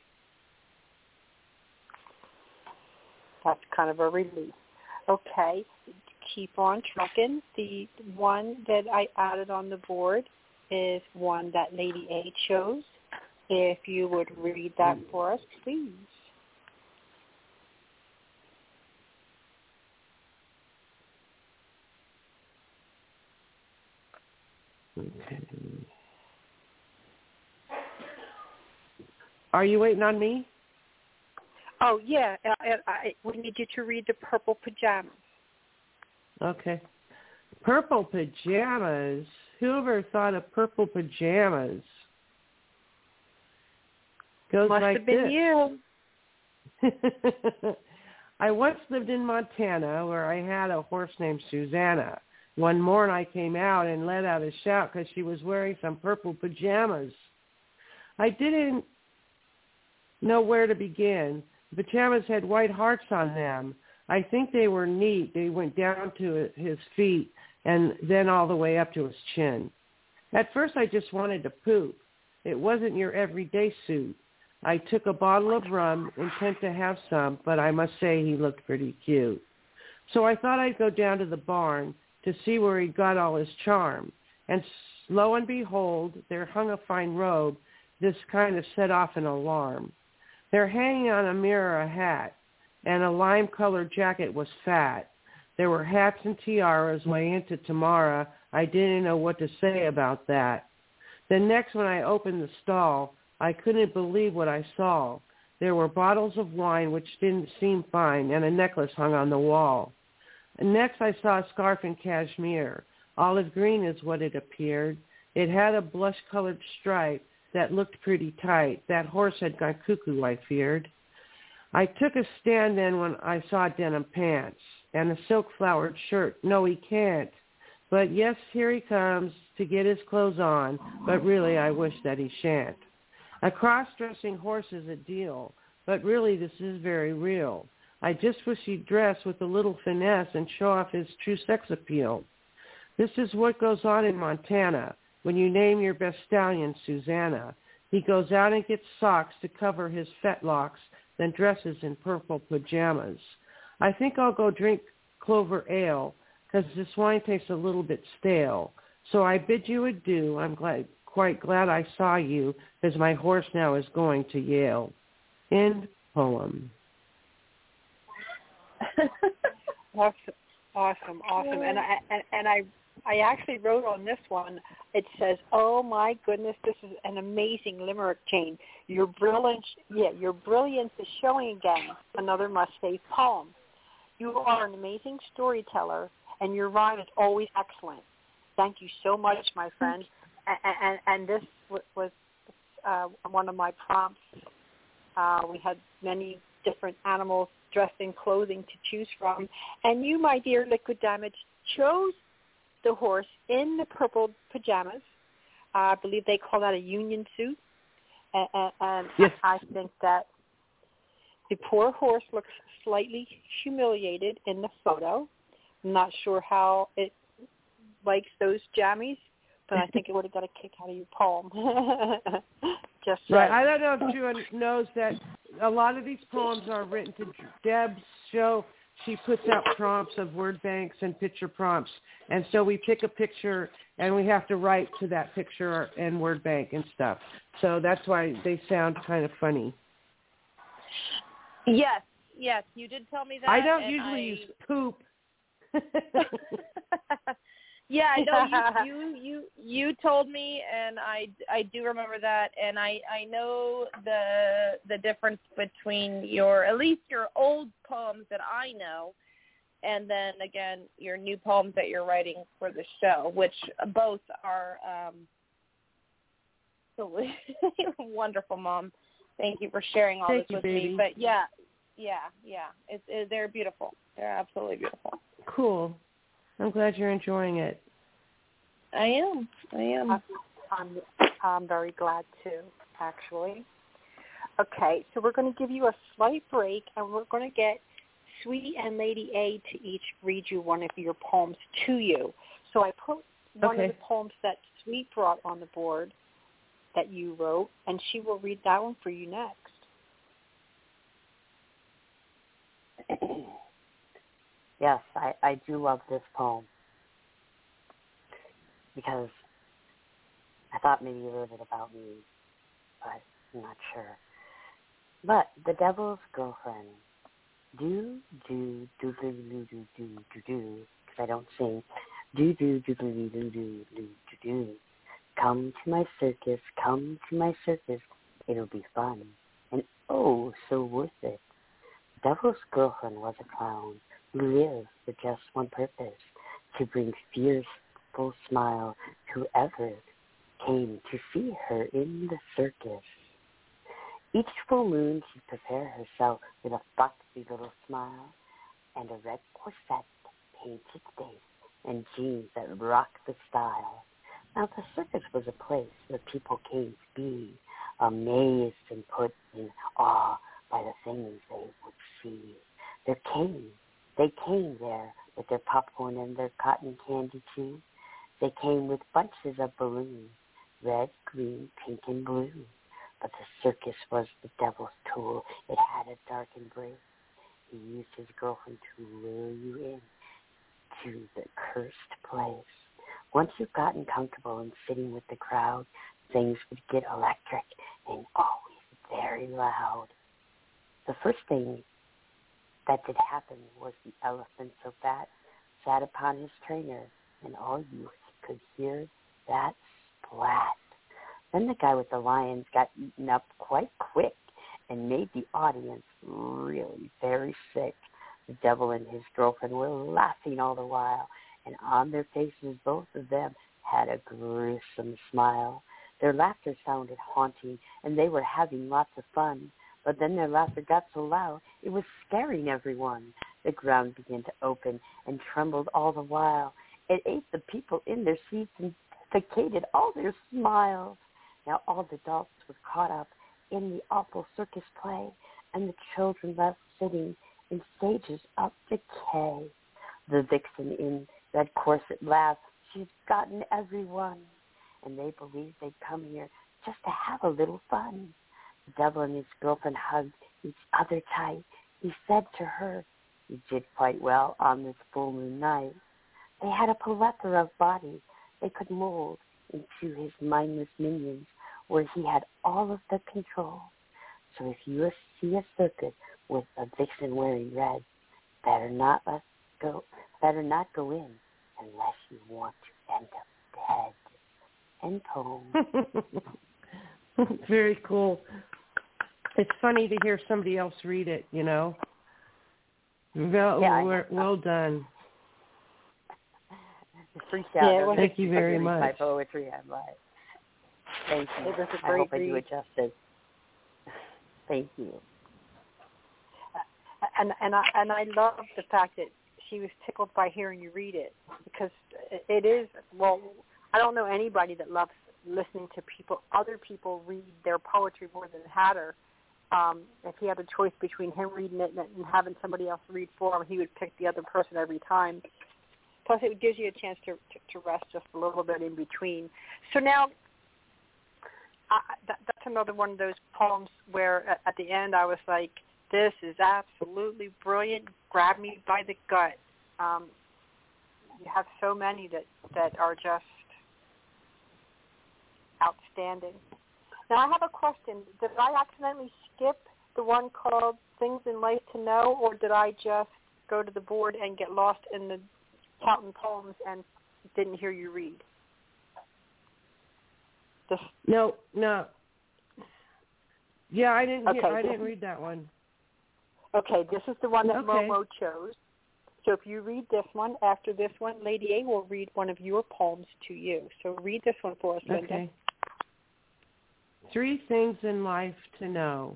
That's kind of a relief. Okay, keep on trucking. The one that I added on the board is one that Lady A chose. If you would read that for us, please. Okay. Are you waiting on me? Oh, yeah. I, I, we need you to read the Purple Pajamas. Okay. Purple pajamas? Who ever thought of purple pajamas? Goes Must like have been this. you. I once lived in Montana where I had a horse named Susanna. One morning I came out and let out a shout because she was wearing some purple pajamas. I didn't know where to begin. The pajamas had white hearts on them. I think they were neat. They went down to his feet and then all the way up to his chin. At first I just wanted to poop. It wasn't your everyday suit. I took a bottle of rum, intent to have some, but I must say he looked pretty cute. So I thought I'd go down to the barn to see where he got all his charm. And lo and behold, there hung a fine robe. This kind of set off an alarm. There hanging on a mirror a hat, and a lime-colored jacket was fat. There were hats and tiaras way into Tamara. I didn't know what to say about that. Then next when I opened the stall, I couldn't believe what I saw. There were bottles of wine which didn't seem fine, and a necklace hung on the wall. And next I saw a scarf in cashmere. Olive green is what it appeared. It had a blush-colored stripe that looked pretty tight. That horse had gone cuckoo, I feared. I took a stand then when I saw denim pants and a silk-flowered shirt. No, he can't. But yes, here he comes to get his clothes on, but really I wish that he shan't. A cross-dressing horse is a deal, but really this is very real. I just wish he'd dress with a little finesse and show off his true sex appeal. This is what goes on in Montana when you name your best stallion Susanna. He goes out and gets socks to cover his fetlocks, then dresses in purple pajamas. I think I'll go drink clover ale, because this wine tastes a little bit stale. So I bid you adieu. I'm glad, quite glad I saw you, as my horse now is going to Yale. End poem. Awesome, awesome, awesome. And I and, and I I actually wrote on this one. It says, "Oh my goodness, this is an amazing limerick, Jane. Your brilliance, yeah, your brilliance is showing again." Another must-save poem. You are an amazing storyteller, and your rhyme is always excellent. Thank you so much, my friend. And, and, and this was uh, one of my prompts. Uh, we had many different animals dressed in clothing to choose from. And you, my dear Liquid Damage, chose the horse in the purple pajamas. Uh, I believe they call that a union suit. And, and, and yes. I think that the poor horse looks slightly humiliated in the photo, I'm not sure how it likes those jammies, but I think it would have got a kick out of your poem. Just right. saying. I don't know if Drew knows that a lot of these poems are written to Deb's show. She puts out prompts of word banks and picture prompts. And so we pick a picture and we have to write to that picture and word bank and stuff. So that's why they sound kind of funny. Yes, yes, you did tell me that. I don't and usually I... use poop. Yeah, no, you, you you you told me, and I, I do remember that, and I, I know the the difference between your at least your old poems that I know, and then again your new poems that you're writing for the show, which both are um, wonderful, Mom. Thank you for sharing all Thank this you, with baby. me. But yeah, yeah, yeah, it's it, they're beautiful. They're absolutely beautiful. Cool. I'm glad you're enjoying it. I am. I am. I'm, I'm very glad too, actually. Okay, so we're going to give you a slight break, and we're going to get Sweetie and Lady A to each read you one of your poems to you. So I put one okay. of the poems that Sweet brought on the board that you wrote, and she will read that one for you next. Yes, I, I do love this poem because I thought maybe you wrote it about me, but I'm not sure. But the devil's girlfriend, do, do, do, do, do, do, do, do, do, because I don't sing, do, do, do, do, do, do, do, do, do, come to my circus, come to my circus, it'll be fun, and oh, so worth it. The devil's girlfriend was a clown who lived for just one purpose, to bring fearful smile to whoever came to see her in the circus. Each full moon she'd prepare herself with a foxy little smile and a red corset, painted face, and jeans that rocked the style. Now the circus was a place where people came to be amazed and put in awe by the things they would see. There came, they came there with their popcorn and their cotton candy too. They came with bunches of balloons, red, green, pink, and blue. But the circus was the devil's tool. It had a dark embrace. He used his girlfriend to lure you in to the cursed place. Once you've gotten comfortable in sitting with the crowd, things would get electric and always very loud. The first thing that did happen was the elephant so fat sat upon his trainer, and all you could hear that splat. Then the guy with the lions got eaten up quite quick and made the audience really very sick. The devil and his girlfriend were laughing all the while, and on their faces both of them had a gruesome smile. Their laughter sounded haunting, and they were having lots of fun. But then their laughter got so loud, it was scaring everyone. The ground began to open and trembled all the while. It ate the people in their seats and suffocated all their smiles. Now all the adults were caught up in the awful circus play, and the children left sitting in stages of decay. The vixen in red corset laughed. She'd gotten everyone, and they believed they'd come here just to have a little fun. The devil and his girlfriend hugged each other tight. He said to her, "You did quite well on this full moon night." They had a plethora of bodies they could mold into his mindless minions, where he had all of the control. So if you see a circus with a vixen wearing red, better not let go. Better not go in unless you want to end up dead. End poem. Very cool. It's funny to hear somebody else read it, you know. Well, yeah, well, well done. Freaked out. Yeah, well, thank you very much. My poetry, I'm like, thank you. It was a I great hope read. I do it justice. Thank you. And and I and I love the fact that she was tickled by hearing you read it, because it is, well, I don't know anybody that loves listening to people, other people read their poetry more than Hatter, um, if he had a choice between him reading it and, and having somebody else read for him, he would pick the other person every time. Plus, it gives you a chance to, to, to rest just a little bit in between. So now, I, that, that's another one of those poems where at, at the end I was like, this is absolutely brilliant. Grab me by the gut. Um, you have so many that, that are just outstanding. Now, I have a question. Did I accidentally skip the one called Things in Life to Know, or did I just go to the board and get lost in the counting poems and didn't hear you read? This... No, no. Yeah, I didn't. Okay, Hear, I this... didn't read that one. Okay, this is the one that Okay. Momo chose. So if you read this one, after this one, Lady A will read one of your poems to you. So read this one for us, Linda. Okay. Three things in life to know.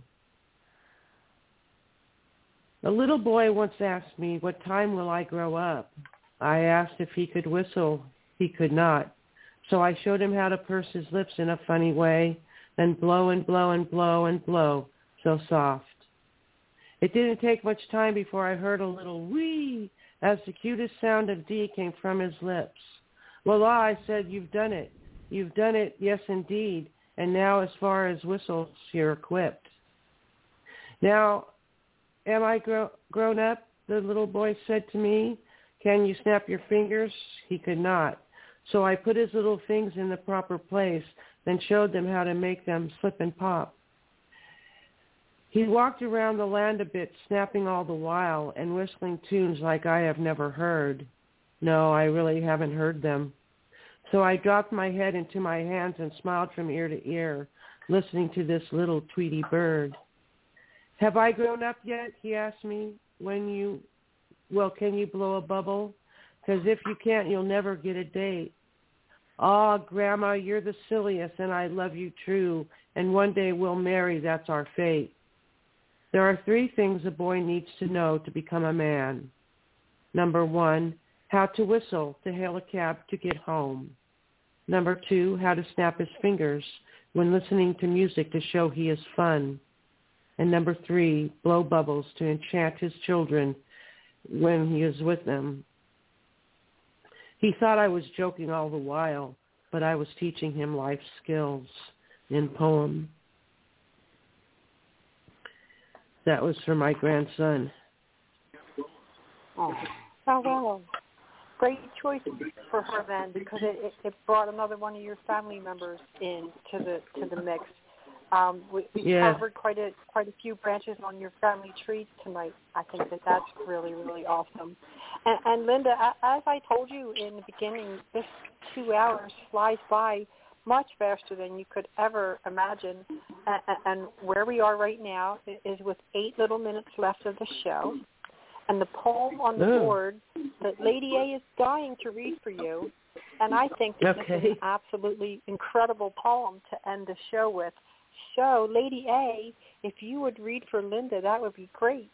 A little boy once asked me, what time will I grow up? I asked if he could whistle. He could not. So I showed him how to purse his lips in a funny way, then blow and blow and blow and blow, so soft. It didn't take much time before I heard a little wee as the cutest sound of D came from his lips. Well, I said, you've done it. You've done it, yes, indeed. And now as far as whistles, you're equipped. Now, am I gro- grown up? The little boy said to me. Can you snap your fingers? He could not. So I put his little things in the proper place, then showed them how to make them slip and pop. He walked around the land a bit, snapping all the while and whistling tunes like I have never heard. No, I really haven't heard them. So I dropped my head into my hands and smiled from ear to ear, listening to this little Tweety bird. Have I grown up yet? He asked me. When you, well, can you blow a bubble? Because if you can't, you'll never get a date. Ah, Grandma, you're the silliest, and I love you true, and one day we'll marry, that's our fate. There are three things a boy needs to know to become a man. Number one, how to whistle to hail a cab to get home. Number two, how to snap his fingers when listening to music to show he is fun. And number three, blow bubbles to enchant his children when he is with them. He thought I was joking all the while, but I was teaching him life skills in poem. That was for my grandson. Oh, oh well. Great choice for her then, because it, it, it brought another one of your family members in to the to the mix. Um, we we yeah. covered quite a quite a few branches on your family tree tonight. I think that that's really really awesome. And, and Linda, as I told you in the beginning, this two hours flies by much faster than you could ever imagine. And, and where we are right now is with eight little minutes left of the show. And the poem on the Ooh. board that Lady A is dying to read for you, and I think that okay. this is an absolutely incredible poem to end the show with. So, Lady A, if you would read for Linda, that would be great.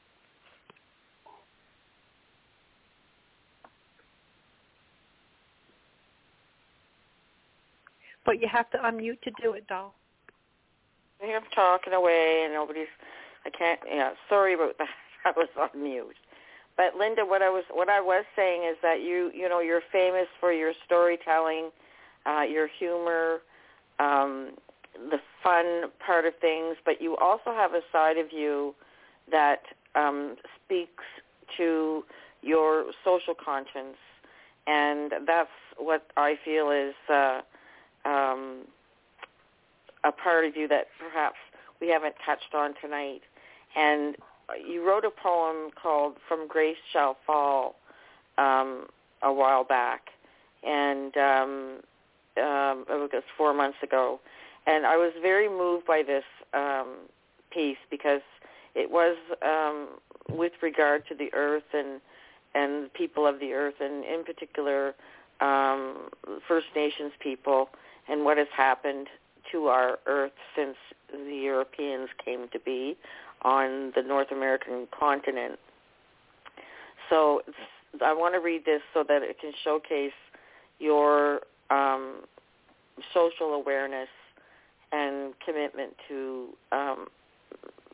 But you have to unmute to do it, doll. I'm talking away, and nobody's. I can't. Yeah, sorry about that. I was on mute. But Linda, what I was what I was saying is that you you know you're famous for your storytelling, uh, your humor, um, the fun part of things. But you also have a side of you that um, speaks to your social conscience, and that's what I feel is uh, um, a part of you that perhaps we haven't touched on tonight. And you wrote a poem called From Grace Shall Fall um, a while back, and um, um, it was four months ago. And I was very moved by this um, piece because it was um, with regard to the earth and, and the people of the earth, and in particular um, First Nations people, and what has happened to our earth since the Europeans came to be on the North American continent. So I want to read this so that it can showcase your um, social awareness and commitment to um,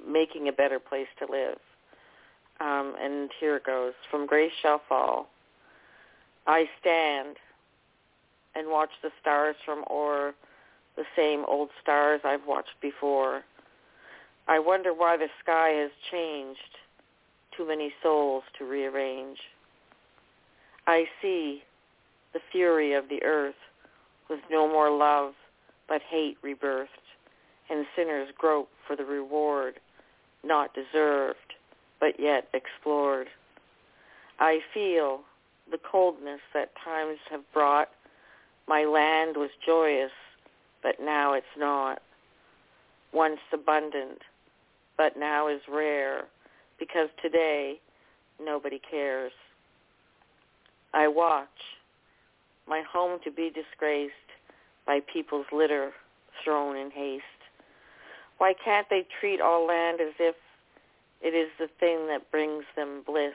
making a better place to live. Um, and here it goes. From grace shall fall. I stand and watch the stars from o'er the same old stars I've watched before. I wonder why the sky has changed, too many souls to rearrange. I see the fury of the earth with no more love but hate rebirthed, and sinners grope for the reward not deserved but yet explored. I feel the coldness that times have brought. My land was joyous, but now it's not. Once abundant, but now is rare, because today nobody cares. I watch my home to be disgraced by people's litter thrown in haste. Why can't they treat all land as if it is the thing that brings them bliss?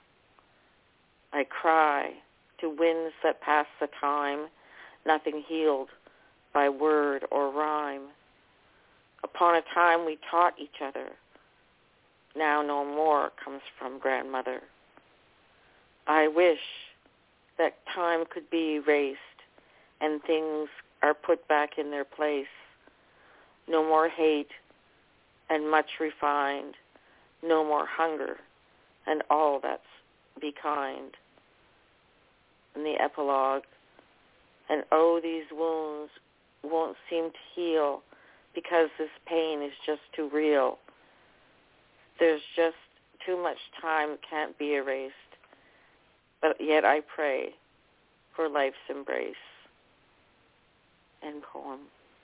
I cry to winds that pass the time, nothing healed by word or rhyme. Upon a time we taught each other, now no more comes from grandmother. I wish that time could be erased and things are put back in their place. No more hate and much refined, no more hunger and all that's be kind. In the epilogue, and oh, these wounds won't seem to heal because this pain is just too real. There's just too much time can't be erased, but yet I pray for life's embrace. End poem.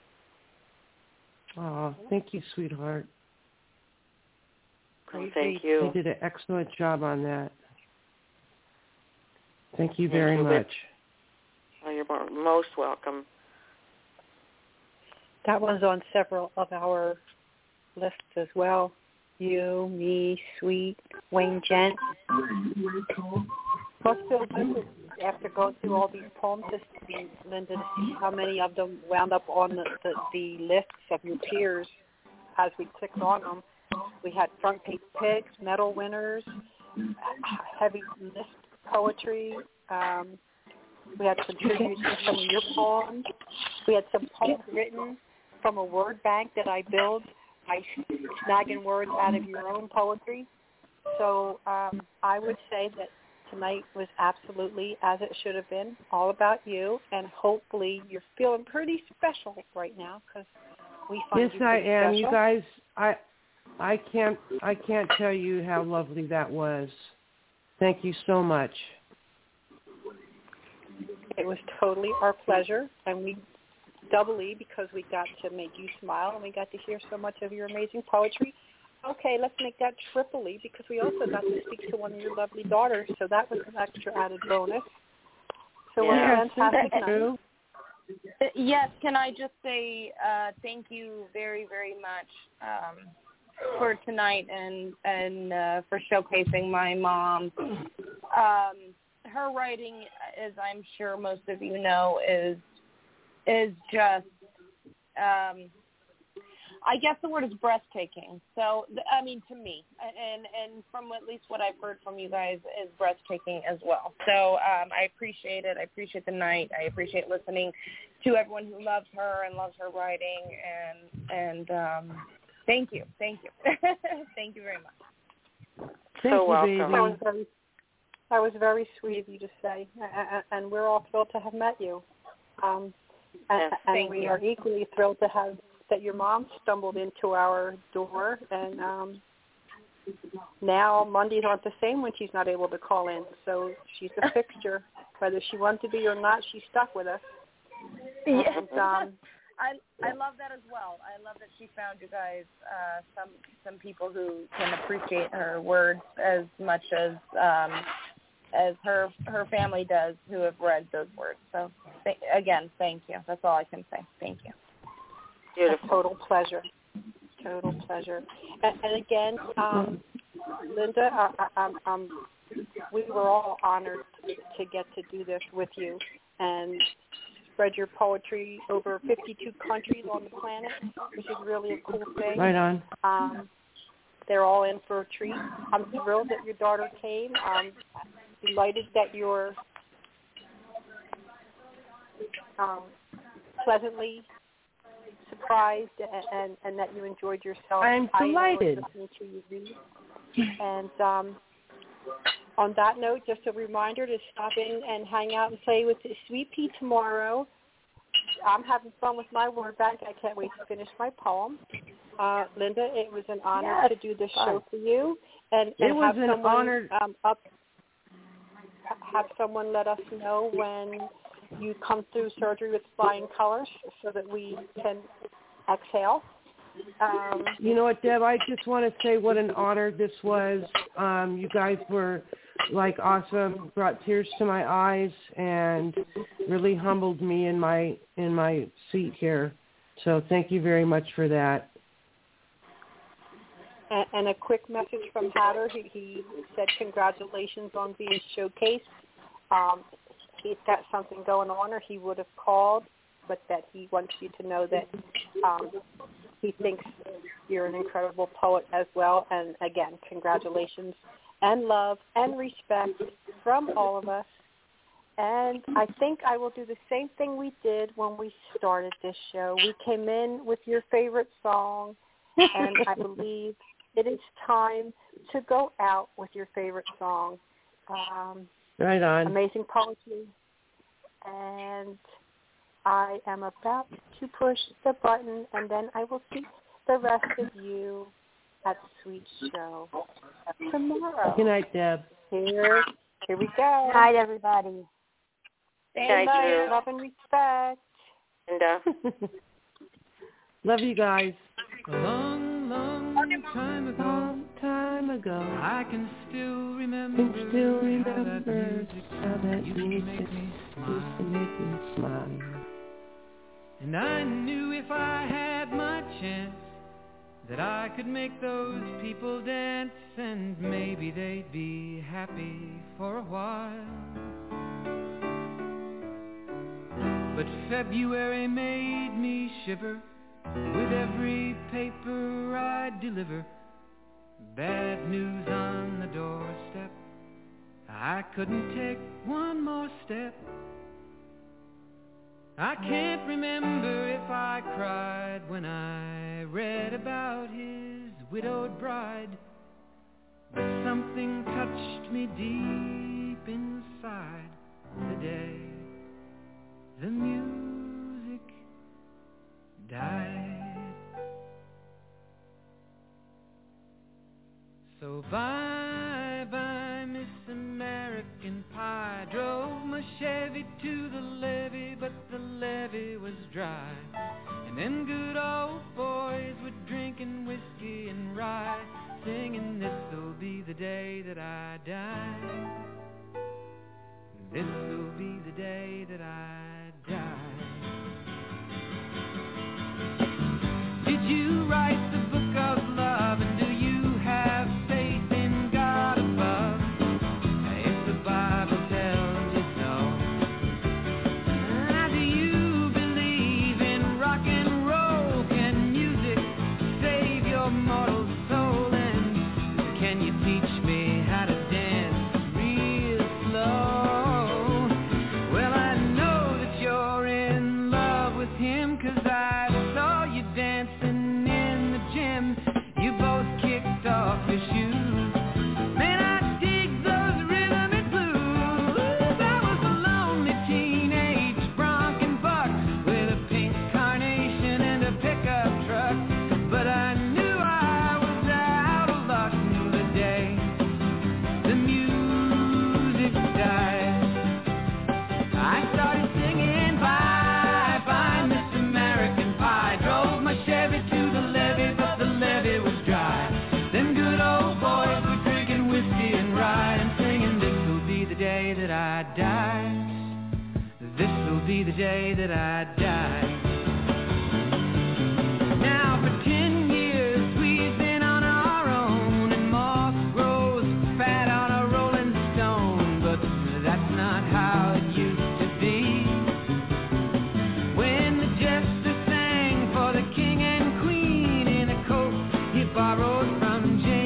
Oh, thank you, sweetheart. Oh, thank you. You did an excellent job on that. Thank you very thank you. much. Well, you're most welcome. That one's on several of our lists as well. You, me, Sweet, Wayne Gent. Must feel good after going through all these poems, just to be, Linda, to see how many of them wound up on the, the, the lists of your peers as we clicked on them. We had Front Page Pigs, medal winners, heavy list poetry. Um, we had some tributes to some of your poems. We had some poems written from a word bank that I build by snagging words out of your own poetry. So um, I would say that tonight was absolutely, as it should have been, all about you, and hopefully you're feeling pretty special right now because we find yes, you pretty I am. special. You guys, I, I can't, I can't tell you how lovely that was. Thank you so much. It was totally our pleasure, and we doubly because we got to make you smile and we got to hear so much of your amazing poetry. Okay, let's make that triply because we also got to speak to one of your lovely daughters, so that was an extra added bonus. So we're Yes, fantastic. true. Yes, can I just say uh, thank you very, very much um, for tonight and and uh, for showcasing my mom. Um, her writing, as I'm sure most of you know, is is just, um, I guess the word is breathtaking. So, I mean, to me, and and from at least what I've heard from you guys, is breathtaking as well. So um, I appreciate it. I appreciate the night. I appreciate listening to everyone who loves her and loves her writing. And and um, thank you, thank you, thank you very much. Thank so you, welcome. baby. That was very, that was very sweet of you to say, and we're all thrilled to have met you. Um, Yes, and thank we you. are equally thrilled to have that your mom stumbled into our door, and um, now Mondays aren't the same when she's not able to call in. So she's a fixture, whether she wanted to be or not. She's stuck with us. Yes. And, um, I I love that as well. I love that she found you guys uh, some some people who can appreciate her words as much as um, as her her family does, who have read those words. So th- again, thank you. That's all I can say. Thank you. Beautiful. A total pleasure. Total pleasure. And, and again, um, Linda, I, I, um, um, we were all honored to get to do this with you and spread your poetry over fifty-two countries on the planet, which is really a cool thing. Right on. Um, they're all in for a treat. I'm thrilled that your daughter came. I'm delighted that you're um, pleasantly surprised and, and, and that you enjoyed yourself. I'm delighted. I listening to you read. And um, on that note, just a reminder to stop in and hang out and play with Sweet Pea tomorrow. I'm having fun with my word bank. I can't wait to finish my poem. Uh, Linda, it was an honor yes, to do this fun. show for you. And, it and was have an someone, honor. Um, up, have someone let us know when you come through surgery with flying colors so that we can exhale. Um, you know what, Deb? I just want to say what an honor this was. Um, you guys were like awesome, brought tears to my eyes, and really humbled me in my in my seat here. So thank you very much for that. And, and a quick message from Hatter. He, he said congratulations on being showcased. Um, he's got something going on, or he would have called, but that he wants you to know that um, he thinks you're an incredible poet as well. And again, congratulations and love and respect from all of us. And I think I will do the same thing we did when we started this show. We came in with your favorite song, and I believe it is time to go out with your favorite song. Um, right on. Amazing poetry. And I am about to push the button, and then I will see the rest of you at Sweet Show tomorrow. Good night, Deb. Here, here we go. Good night, everybody. Good night, Drew. Love and respect. And, uh, love you guys. A long, long time ago, long time ago, I can still remember, can still remember how that music, how that used music to make me smile. used to make me smile. And I knew if I had my chance that I could make those people dance, and maybe they'd be happy for a while. But February made me shiver with every paper I deliver. Bad news on the doorstep, I couldn't take one more step. I can't remember if I cried when I read about his widowed bride, but something touched me deep inside the day the music died. So bye bye Miss American Pie. Drove my Chevy to the levee, but the levee was dry. And them good old boys were drinking whiskey and rye, singing this'll be the day that I die. This'll be the day that I die. Did you write the book of love, and do you have faith in God above? If the Bible tells you so. Now, do you believe in rock and roll? Can music save your mortal soul? And can you teach me how to dance real slow? Well, I know that you're in love with him, 'cause I saw you dancing in the gym. You both kicked off your shoes. Man, I dig those rhythm and blues. I was a lonely teenage bronc and buck with a pink carnation and a pickup truck. But I knew I was out of luck the day the music died. I started singing bye bye Miss American Pie. Drove my Chevy to the levee, but the levee was dry. Them good old boys were drinking whiskey and rye, and singing this'll be the day that I die. This'll be the day that I die. Now for ten years we've been on our own, and moss grows fat on a rolling stone. But that's not how it used to be. When the jester sang for the king and queen in a coat he borrowed from James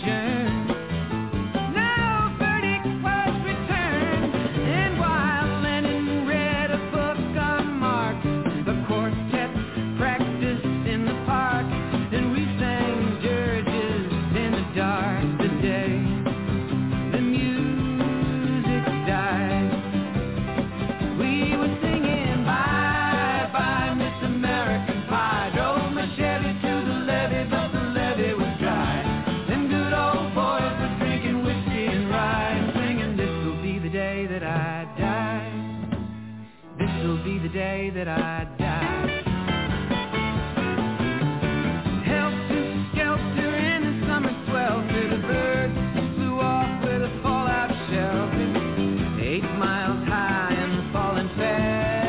adjourned. No verdict was returned. And while Lennon read a book on Marx, the quartet practiced in the park, and we sang dirges in the dark. The day the music died, we were singing bye bye Miss American Pie. Drove my Chevy to the levee, but the levee was dry. Them good old boys were drinking whiskey and rye, and singing, this'll be the day that I die. This'll be the day that I die. Helter skelter in the summer swelter, the birds flew off with a fallout shelter, eight miles high and falling fast.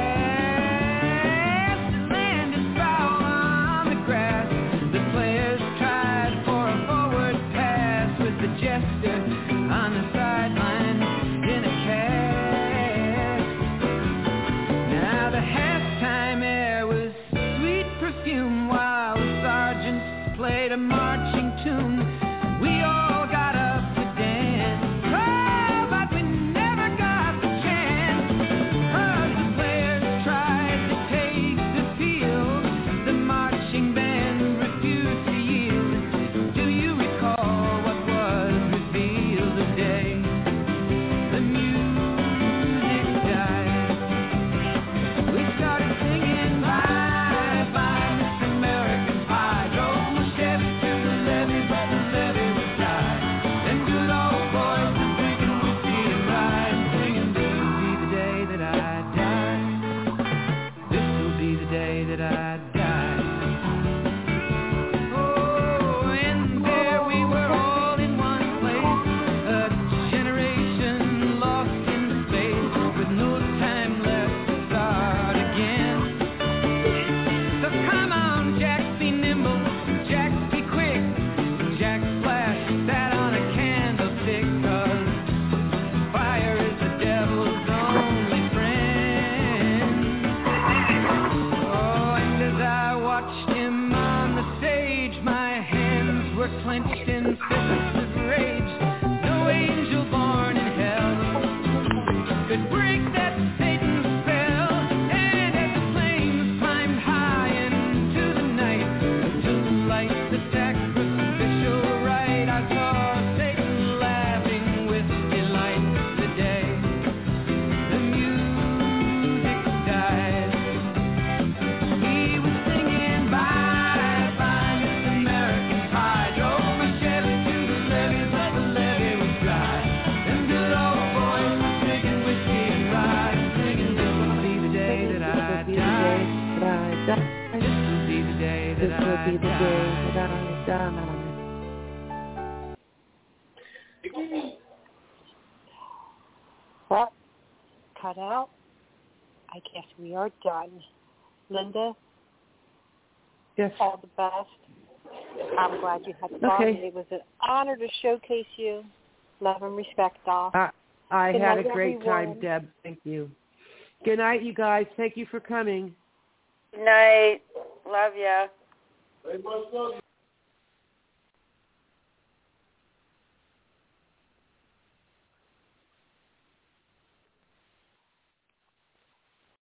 The land is foul on the grass. The players tried for a forward pass with the jester on the sideline in a cast. Now the halftime air was sweet perfume while the sergeants played a marching tune. We all got up to dance, oh, but we never got the chance. 'Cause the players tried to take the field, the marching band refused to yield. Do you recall what was revealed the day the music died? We started singing bye bye Miss American Pie. Drove my Chevy to the levee, but the levee was dry. Them good old boys were drinking whiskey and rye, and singing, this'll be the day that I die. This'll be the day that I die. Oh, and there we were all in one place, a generation lost in space, with no time left to start again. So come on, Jack, be nimble, Jack, be quick. Jack flashed that on a candlestick, 'cause fire is the devil's only friend. Oh, and as I watched him on the stage, my hands were clenched in fists of rage. No angel born in hell could break that Satan's spell. And as the flames climbed high into the night to light the sacrificial rite, I saw Satan laughing with delight the day the music died. He was singing bye bye Miss American Pie. Drove my Chevy to the levee, but the levee was dry. Them good old boys were drinking whiskey and rye, singing, this'll be the day that I die. This'll be the day that I die. Well, cut out. I guess we are done. Linda, Yes. all the best. I'm glad you had fun. Okay. It was an honor to showcase you. Love and respect, all. I, I Good had night, a great time, everyone. Deb. Thank you. Good night, you guys. Thank you for coming. Night. Love ya.